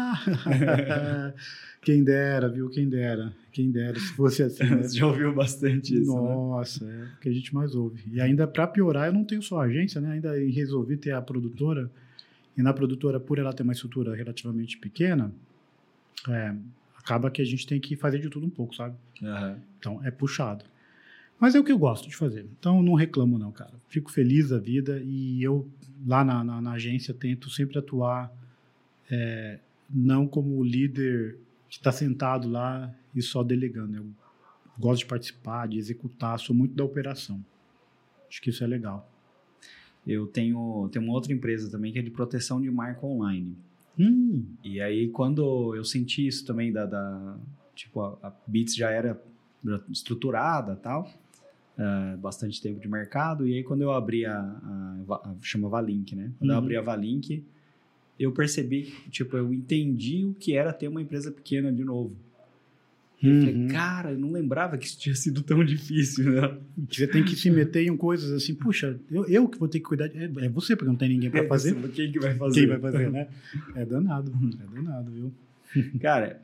Quem dera, viu? Quem dera se fosse assim. Né? Você já ouviu bastante isso, Nossa, é o que a gente mais ouve. E ainda, para piorar, eu não tenho só agência, né? Ainda resolvi ter a produtora, e na produtora, por ela ter uma estrutura relativamente pequena, acaba que a gente tem que fazer de tudo um pouco, sabe? Então, é puxado. Mas é o que eu gosto de fazer. Então, não reclamo não, cara. Fico feliz da vida e eu, lá na agência, tento sempre atuar não como o líder que está sentado lá e só delegando. Eu gosto de participar, de executar, sou muito da operação. Acho que isso é legal. Eu tenho uma outra empresa também que é de proteção de marca online. E aí, quando eu senti isso também, tipo, a Beats já era estruturada e tal, bastante tempo de mercado, e aí quando eu abri chama Valink, né? Quando eu abri a Valink, eu percebi, tipo, eu entendi o que era ter uma empresa pequena de novo. E eu falei, cara, eu não lembrava que isso tinha sido tão difícil, né? Você tem que se meter em coisas assim, puxa, eu que vou ter que cuidar, é você, porque não tem ninguém para fazer. Quem que vai fazer? Quem vai fazer, né? É danado, viu? Cara,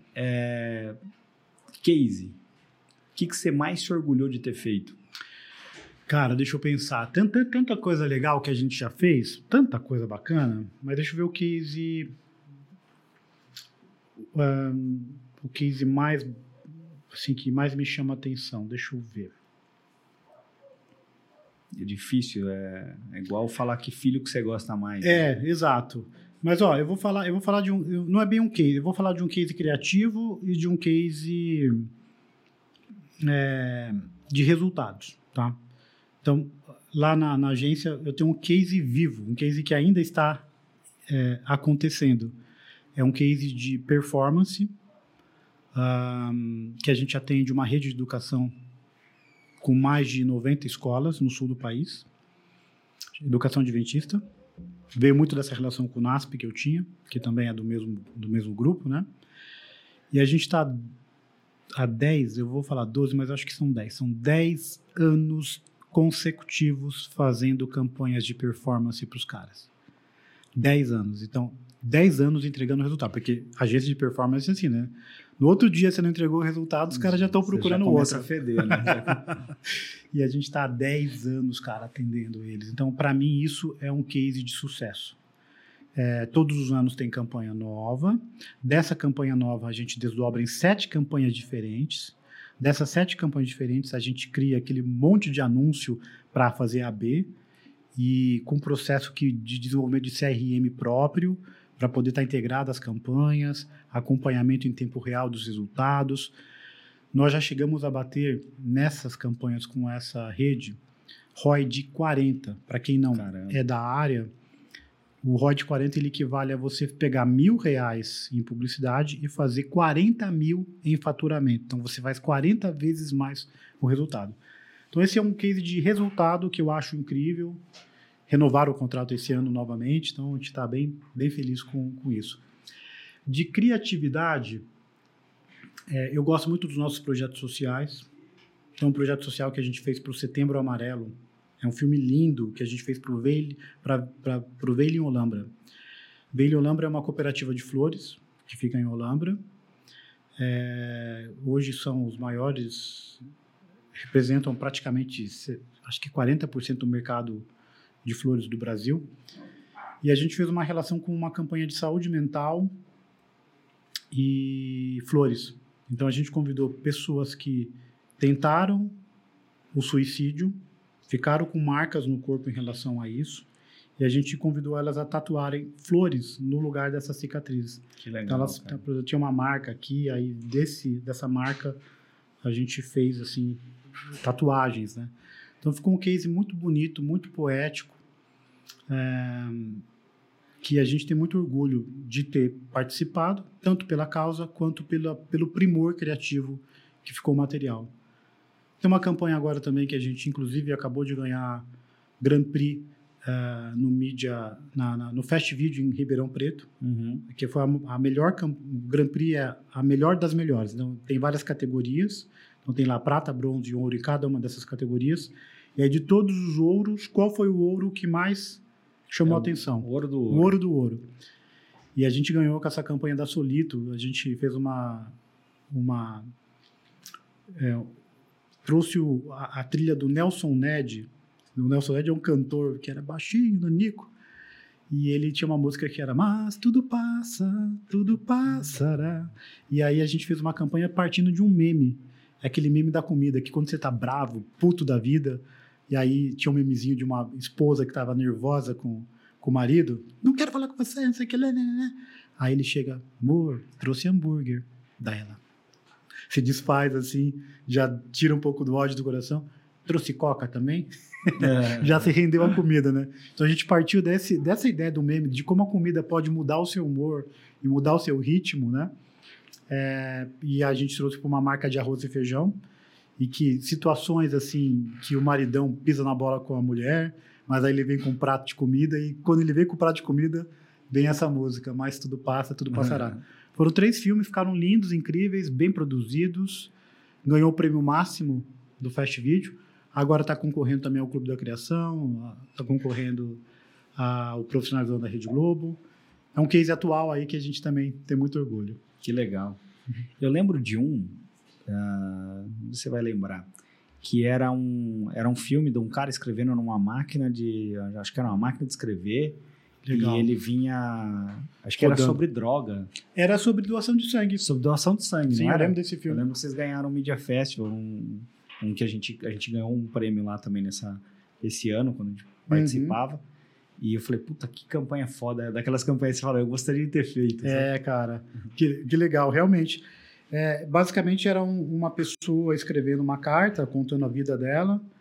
case, o que você mais se orgulhou de ter feito? Cara, deixa eu pensar. Tanta coisa legal que a gente já fez, tanta coisa bacana, mas deixa eu ver o case. O case mais, assim, que mais me chama a atenção. Deixa eu ver. É difícil, é igual falar que filho que você gosta mais. Exato. Mas, ó, eu vou falar de um. Não é bem um case, eu vou falar de um case criativo e de um case de resultados, tá? Então, lá na agência, eu tenho um case vivo, um case que ainda está acontecendo. É um case de performance, que a gente atende uma rede de educação com mais de 90 escolas no sul do país, educação adventista. Veio muito dessa relação com o NASP que eu tinha, que também é do mesmo grupo, né? E a gente está há 10, eu vou falar 12, mas acho que são 10. São 10 anos consecutivos fazendo campanhas de performance para os caras. 10 anos. Então, 10 anos entregando resultado, porque agência de performance é assim, né? No outro dia você não entregou o resultado, os caras já estão procurando outro. Começa a feder, né? E a gente está há 10 anos, cara, atendendo eles. Então, para mim, isso é um case de sucesso. Todos os anos tem campanha nova. Dessa campanha nova, a gente desdobra em 7 campanhas diferentes. Dessas 7 campanhas diferentes, a gente cria aquele monte de anúncio para fazer AB e com processo de desenvolvimento de CRM próprio, para poder estar integrado às campanhas, acompanhamento em tempo real dos resultados. Nós já chegamos a bater nessas campanhas com essa rede ROI de 40. Para quem não é da área, o ROI de 40 ele equivale a você pegar R$1.000 em publicidade e fazer 40 mil em faturamento. Então, você faz 40 vezes mais o resultado. Então, esse é um case de resultado que eu acho incrível. Renovaram o contrato esse ano novamente, então a gente está bem feliz com isso. De criatividade, eu gosto muito dos nossos projetos sociais. Tem um projeto social que a gente fez para o Setembro Amarelo. É um filme lindo que a gente fez para o Veile em Olambra. Veile em Olambra é uma cooperativa de flores que fica em Olambra. Hoje são os maiores, representam praticamente, acho que 40% do mercado de flores do Brasil. E a gente fez uma relação com uma campanha de saúde mental e flores. Então, a gente convidou pessoas que tentaram o suicídio, ficaram com marcas no corpo em relação a isso, e a gente convidou elas a tatuarem flores no lugar dessas cicatrizes. Que legal, então, elas tinham uma marca aqui, aí dessa marca a gente fez assim tatuagens, né? Então ficou um case muito bonito, muito poético, que a gente tem muito orgulho de ter participado, tanto pela causa quanto pelo primor criativo que ficou o material. Tem uma campanha agora também que a gente, inclusive, acabou de ganhar Grand Prix no Fast Video em Ribeirão Preto, que foi a melhor, o Grand Prix é a melhor das melhores. Então, tem várias categorias, então tem lá prata, bronze e ouro em cada uma dessas categorias. E aí, de todos os ouros, qual foi o ouro que mais chamou a atenção? O ouro do ouro. O ouro do ouro. E a gente ganhou com essa campanha da Solito. A gente fez trouxe a trilha do Nelson Ned. O Nelson Ned é um cantor que era baixinho, nanico. E ele tinha uma música que era Mas tudo passa, tudo passará. E aí a gente fez uma campanha partindo de um meme. Aquele meme da comida, que quando você tá bravo, puto da vida, e aí tinha um memezinho de uma esposa que estava nervosa com o marido. Não quero falar com você, não sei o que. Aí ele chega, amor, trouxe hambúrguer. Daí ela se desfaz assim, já tira um pouco do ódio do coração. Trouxe coca também? Já se rendeu a comida, né? Então a gente partiu dessa ideia do meme, de como a comida pode mudar o seu humor e mudar o seu ritmo, né? E a gente trouxe para uma marca de arroz e feijão, e que situações assim, que o maridão pisa na bola com a mulher, mas aí ele vem com um prato de comida, e quando ele vem com o prato de comida, vem essa música, mas tudo passa, tudo passará. Foram 3 filmes, ficaram lindos, incríveis, bem produzidos, ganhou o prêmio máximo do Fast Video, agora está concorrendo também ao Clube da Criação, está concorrendo ao Profissionalizando da Rede Globo. É um case atual aí que a gente também tem muito orgulho. Que legal. Eu lembro de você vai lembrar, que era um filme de um cara escrevendo numa máquina acho que era uma máquina de escrever. Legal. E ele vinha, acho que era sobre droga. Era sobre doação de sangue. Sobre doação de sangue, sim, não era? Eu lembro desse filme. Eu lembro que vocês ganharam o Media Festival, que a gente ganhou um prêmio lá também esse ano, quando a gente participava. E eu falei, puta, que campanha foda. Daquelas campanhas que você fala, eu gostaria de ter feito. Sabe? Cara, que legal, realmente. Basicamente era uma pessoa escrevendo uma carta, contando a vida dela,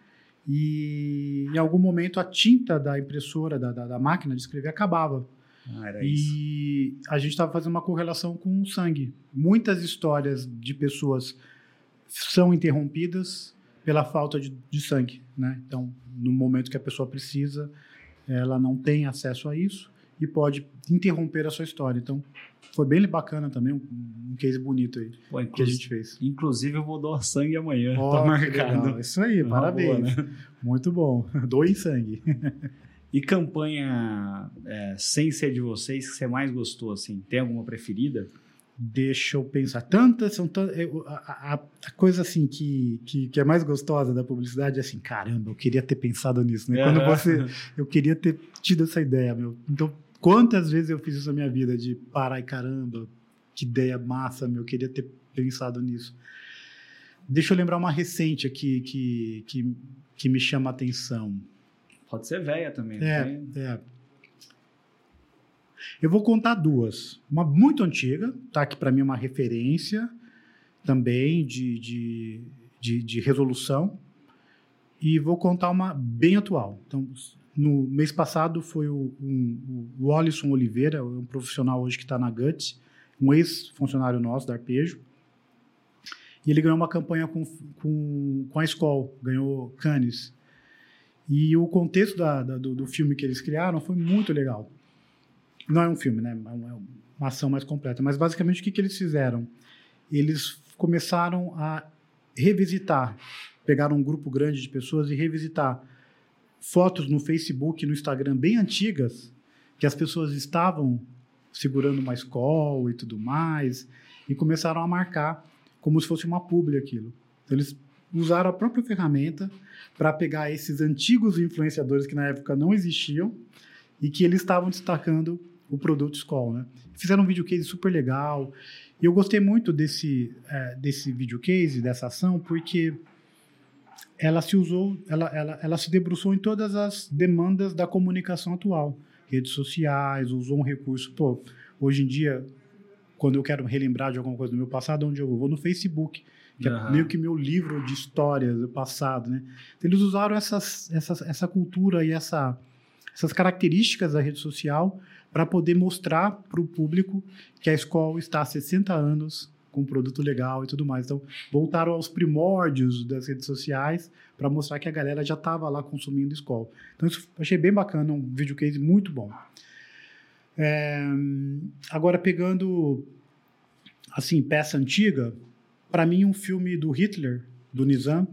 e em algum momento a tinta da impressora, da máquina de escrever acabava. Era isso. E a gente estava fazendo uma correlação com o sangue. Muitas histórias de pessoas são interrompidas pela falta de sangue, né? Então, no momento que a pessoa precisa, ela não tem acesso a isso e pode interromper a sua história. Então, foi bem bacana também, um case bonito aí que a gente fez. Inclusive, eu vou doar sangue amanhã. Oh, tá marcado. Isso aí, parabéns. Boa, né? Muito bom. Doe sangue. E campanha sem ser de vocês que você mais gostou, assim? Tem alguma preferida? Deixa eu pensar. A coisa assim que é mais gostosa da publicidade é assim, caramba, eu queria ter pensado nisso, né? Eu queria ter tido essa ideia, meu. Então, quantas vezes eu fiz isso na minha vida de parar e caramba, que ideia massa, meu, eu queria ter pensado nisso. Deixa eu lembrar uma recente aqui que me chama a atenção. Pode ser velha também. Eu vou contar duas. Uma muito antiga, tá? Que para mim é uma referência também de resolução. E vou contar uma bem atual. Então, no mês passado foi o Alisson Oliveira, um profissional hoje que está na Guts, um ex-funcionário nosso da Arpejo. E ele ganhou uma campanha com a Skol, ganhou Cannes. E o contexto do filme que eles criaram foi muito legal. Não é um filme, né? É uma ação mais completa. Mas, basicamente, o que eles fizeram? Eles começaram a revisitar, pegaram um grupo grande de pessoas e revisitar fotos no Facebook e no Instagram bem antigas, que as pessoas estavam segurando uma Skol e tudo mais, e começaram a marcar como se fosse uma publi aquilo. Então, eles usaram a própria ferramenta para pegar esses antigos influenciadores que na época não existiam e que eles estavam destacando o produto Skol, né? Fizeram um videocase super legal e eu gostei muito desse videocase, dessa ação, porque ela se debruçou em todas as demandas da comunicação atual, redes sociais, usou um recurso, hoje em dia, quando eu quero relembrar de alguma coisa do meu passado, onde eu vou no Facebook, que é meio que meu livro de histórias do passado, né? Então, eles usaram essa cultura e essas características da rede social para poder mostrar para o público que a Skol está há 60 anos com um produto legal e tudo mais. Então, voltaram aos primórdios das redes sociais para mostrar que a galera já estava lá consumindo Skol. Então, isso eu achei bem bacana, um videocase muito bom. Agora, pegando, assim, peça antiga, para mim, um filme do Hitler, do Nizam,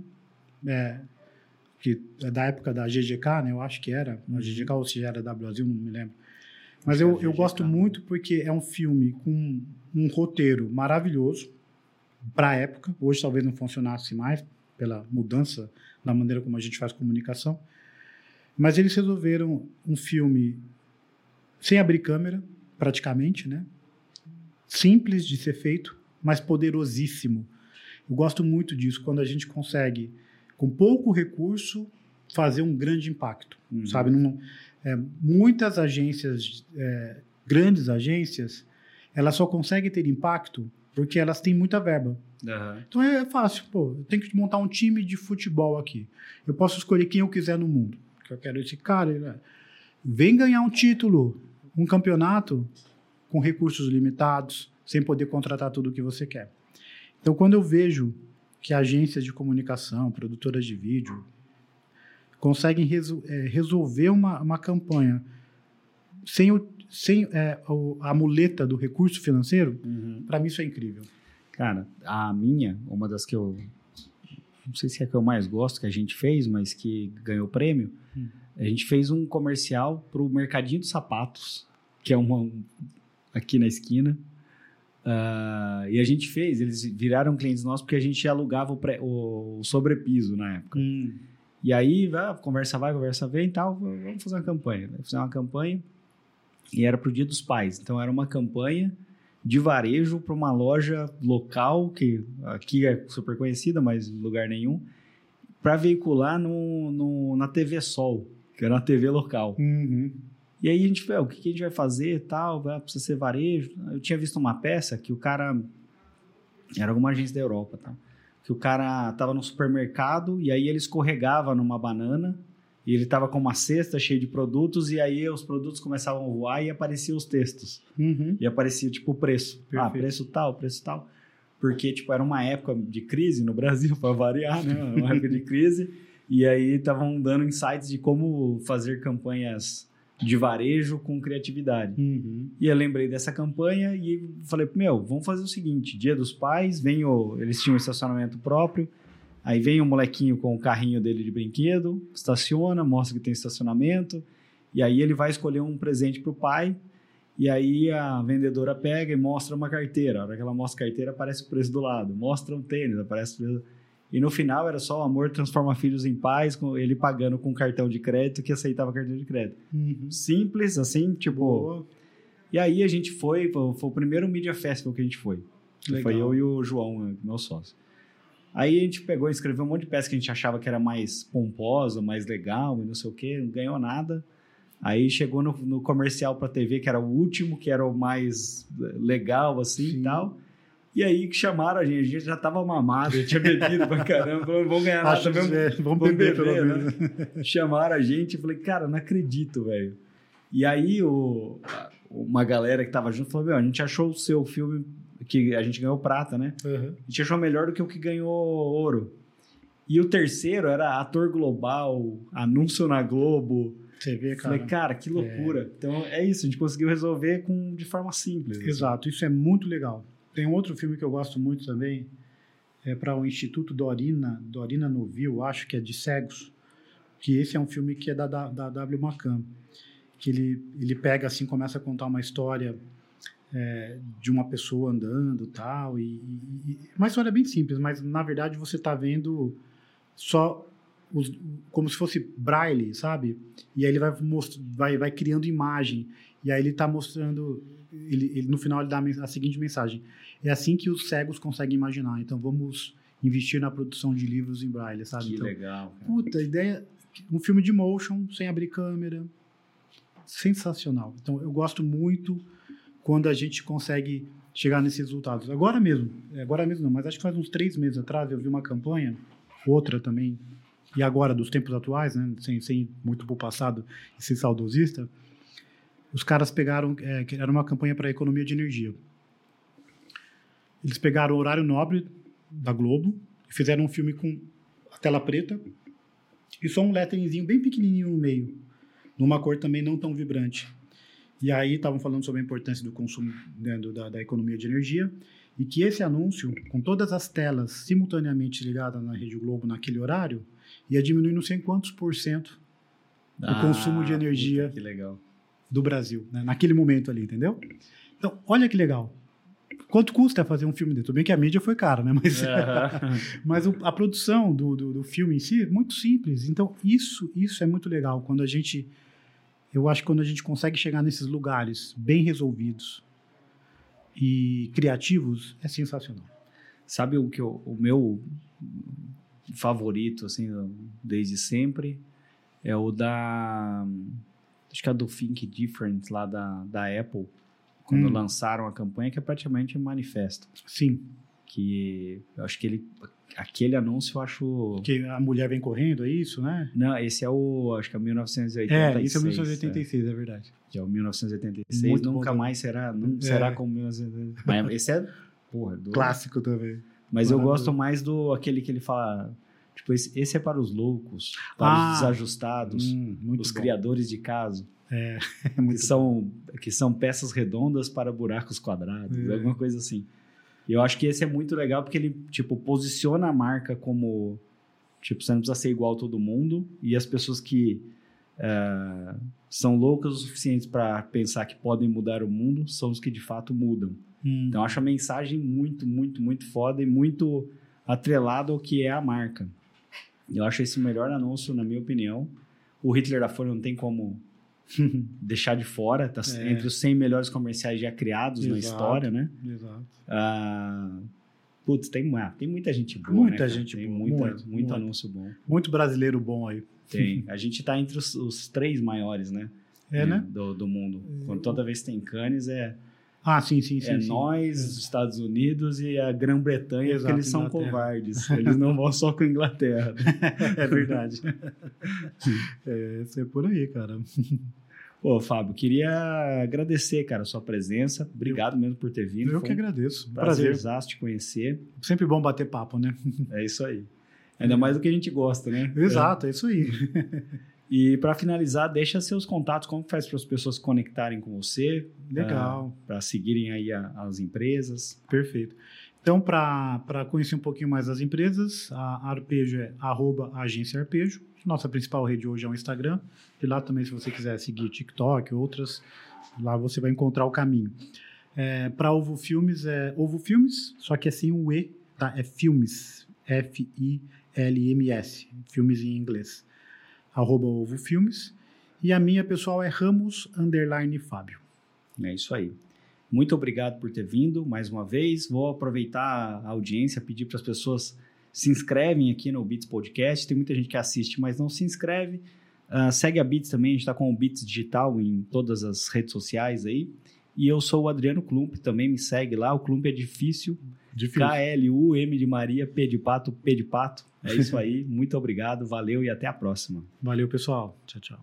que é da época da GGK, né? Eu acho que era a GGK, ou se era da Brasil, não me lembro. Mas eu gosto muito porque é um filme com um roteiro maravilhoso para a época. Hoje talvez não funcionasse mais pela mudança na maneira como a gente faz comunicação. Mas eles resolveram um filme sem abrir câmera, praticamente, né? Simples de ser feito, mas poderosíssimo. Eu gosto muito disso, quando a gente consegue, com pouco recurso, fazer um grande impacto, sabe? Muitas agências, grandes agências, elas só conseguem ter impacto porque elas têm muita verba. Então é fácil, eu tenho que montar um time de futebol aqui. Eu posso escolher quem eu quiser no mundo. Eu quero esse cara, vem ganhar um título, um campeonato com recursos limitados, sem poder contratar tudo o que você quer. Então, quando eu vejo que agências de comunicação, produtoras de vídeo, conseguem resolver uma campanha sem a muleta do recurso financeiro, para mim isso é incrível. Cara, uma das que eu não sei se é a que eu mais gosto, que a gente fez, mas que ganhou prêmio, a gente fez um comercial para o Mercadinho dos Sapatos, que é aqui na esquina. E a gente fez, eles viraram clientes nossos porque a gente alugava o sobrepiso na época. E aí, conversa vai, conversa vem e tal, vamos fazer uma campanha. Fazer uma campanha e era pro Dia dos Pais. Então, era uma campanha de varejo para uma loja local, que aqui é super conhecida, mas em lugar nenhum, para veicular na TV Sol, que era uma TV local. E aí a gente falou, o que a gente vai fazer e tal, precisa ser varejo. Eu tinha visto uma peça que o cara, era alguma agência da Europa, tá? que o cara tava no supermercado e aí ele escorregava numa banana e ele tava com uma cesta cheia de produtos e aí os produtos começavam a voar e apareciam os textos. E aparecia, tipo, o preço. Perfeito. Ah, preço tal. Porque, tipo, era uma época de crise no Brasil, para variar, né? Uma época de crise. E aí estavam dando insights de como fazer campanhas de varejo com criatividade. E eu lembrei dessa campanha e falei, vamos fazer o seguinte, Dia dos Pais, eles tinham um estacionamento próprio, aí vem um molequinho com o carrinho dele de brinquedo, estaciona, mostra que tem estacionamento, e aí ele vai escolher um presente para o pai, e aí a vendedora pega e mostra uma carteira. A hora que ela mostra a carteira, aparece o preço do lado. Mostra um tênis, aparece o preço. E no final era só o amor transforma filhos em pais, com ele pagando com cartão de crédito que aceitava cartão de crédito. Simples, assim, tipo... Boa. E aí a gente foi o primeiro Media Festival que a gente foi. Legal. Foi eu e o João, meu sócio. Aí a gente pegou e escreveu um monte de peça que a gente achava que era mais pomposa, mais legal, e não sei o quê, não ganhou nada. Aí chegou no comercial pra TV, que era o último, que era o mais legal, assim, e tal. E aí que chamaram a gente já tava mamado, já tinha bebido pra caramba, falou, não vamos ganhar nada mesmo. Vamos beber pelo menos. Né? Chamaram a gente, eu falei, cara, não acredito, velho. E aí uma galera que tava junto falou, a gente achou o seu filme, que a gente ganhou prata, né? A gente achou melhor do que o que ganhou ouro. E o terceiro era ator global, anúncio na Globo. Você vê, cara. Falei, cara, que loucura. Então é isso, a gente conseguiu resolver de forma simples. Exato, isso é muito legal. Tem um outro filme que eu gosto muito também, é para o Instituto Dorina Novil, acho que é de cegos, que esse é um filme que é da W. McCann, que ele pega assim, começa a contar uma história de uma pessoa andando tal, e uma história bem simples, mas na verdade você está vendo só como se fosse braille, sabe? E aí ele vai criando imagem, e aí ele está mostrando, ele no final ele dá a seguinte mensagem: é assim que os cegos conseguem imaginar, então vamos investir na produção de livros em braille, sabe? Que então, legal, cara. Puta, ideia, um filme de motion, sem abrir câmera, sensacional. Então eu gosto muito quando a gente consegue chegar nesses resultados. Agora mesmo não, mas acho que faz uns 3 meses atrás eu vi uma campanha, outra também, e agora dos tempos atuais, né, sem muito pro passado e ser saudosista, os caras pegaram, que era uma campanha para economia de energia. Eles pegaram o horário nobre da Globo e fizeram um filme com a tela preta e só um letteringzinho bem pequenininho no meio, numa cor também não tão vibrante. E aí estavam falando sobre a importância do consumo, né, da economia de energia, e que esse anúncio, com todas as telas simultaneamente ligadas na Rede Globo naquele horário, ia diminuir não sei quantos % o consumo de energia que legal. do Brasil, né, naquele momento ali, entendeu? Então, olha que legal. Quanto custa fazer um filme desse? Tudo bem que a mídia foi cara, né? Mas a produção do filme em si é muito simples. Então, isso é muito legal. Eu acho que quando a gente consegue chegar nesses lugares bem resolvidos e criativos, é sensacional. Sabe o meu favorito, assim, desde sempre, é o acho que é do Think Different, lá da Apple, quando lançaram a campanha, que é praticamente um manifesto. Sim. Que eu acho que aquele anúncio eu acho... Que a mulher vem correndo, é isso, né? Não, esse acho que é o 1986. Isso é 1986, é verdade. Que é o 1986, Muito nunca bom, mais será como 1986. Mas esse é, clássico também. Mas eu gosto mais aquele que ele fala, tipo, esse é para os loucos, para os desajustados, os criadores de caso. Que são peças redondas para buracos quadrados, alguma coisa assim. E eu acho que esse é muito legal porque ele, tipo, posiciona a marca como, tipo, você não precisa ser igual a todo mundo, e as pessoas que são loucas o suficiente para pensar que podem mudar o mundo são os que de fato mudam. Então eu acho a mensagem muito, muito, muito foda e muito atrelado ao que é a marca. Eu acho esse o melhor anúncio, na minha opinião. O Hitler da Folha não tem como deixar de fora, tá entre os 100 melhores comerciais já criados na história, né? Exato. Putz, tem muita gente boa, muita, né, gente tem boa. muito anúncio bom. Muito brasileiro bom aí. Tem. A gente tá entre os 3 maiores, né? Né? Do mundo. Quando toda vez que tem Cannes, Sim. Nós, os Estados Unidos e a Grã-Bretanha, porque eles são Inglaterra. covardes. Eles não vão só com a Inglaterra. É verdade. Isso é por aí, cara. Pô, Fábio, queria agradecer, cara, a sua presença. Obrigado mesmo por ter vindo. Eu que agradeço. Prazerzaço te conhecer. Sempre bom bater papo, né? É isso aí. Ainda mais do que a gente gosta, né? Exato, é isso aí. E para finalizar, deixa seus contatos, como faz para as pessoas se conectarem com você. Legal. Para seguirem aí as empresas. Perfeito. Então, para conhecer um pouquinho mais das empresas, a Arpejo é @agênciaarpejo. Nossa principal rede hoje é o Instagram. E lá também, se você quiser seguir TikTok, outras, lá você vai encontrar o caminho. Para Ovo Filmes, é Ovo Filmes, só que é sem o E, tá? É Filmes, Films, filmes em inglês. @Ovo Filmes. E a minha, pessoal, é Ramos_Fábio. É isso aí. Muito obrigado por ter vindo mais uma vez. Vou aproveitar a audiência, pedir para as pessoas se inscrevem aqui no Beats Podcast. Tem muita gente que assiste, mas não se inscreve. Segue a Beats também, a gente está com o Beats Digital em todas as redes sociais aí. E eu sou o Adriano Klump, também me segue lá. O Klump é difícil. KLUM de Maria, P de Pato, P de Pato. É isso aí. Muito obrigado, valeu e até a próxima. Valeu, pessoal. Tchau, tchau.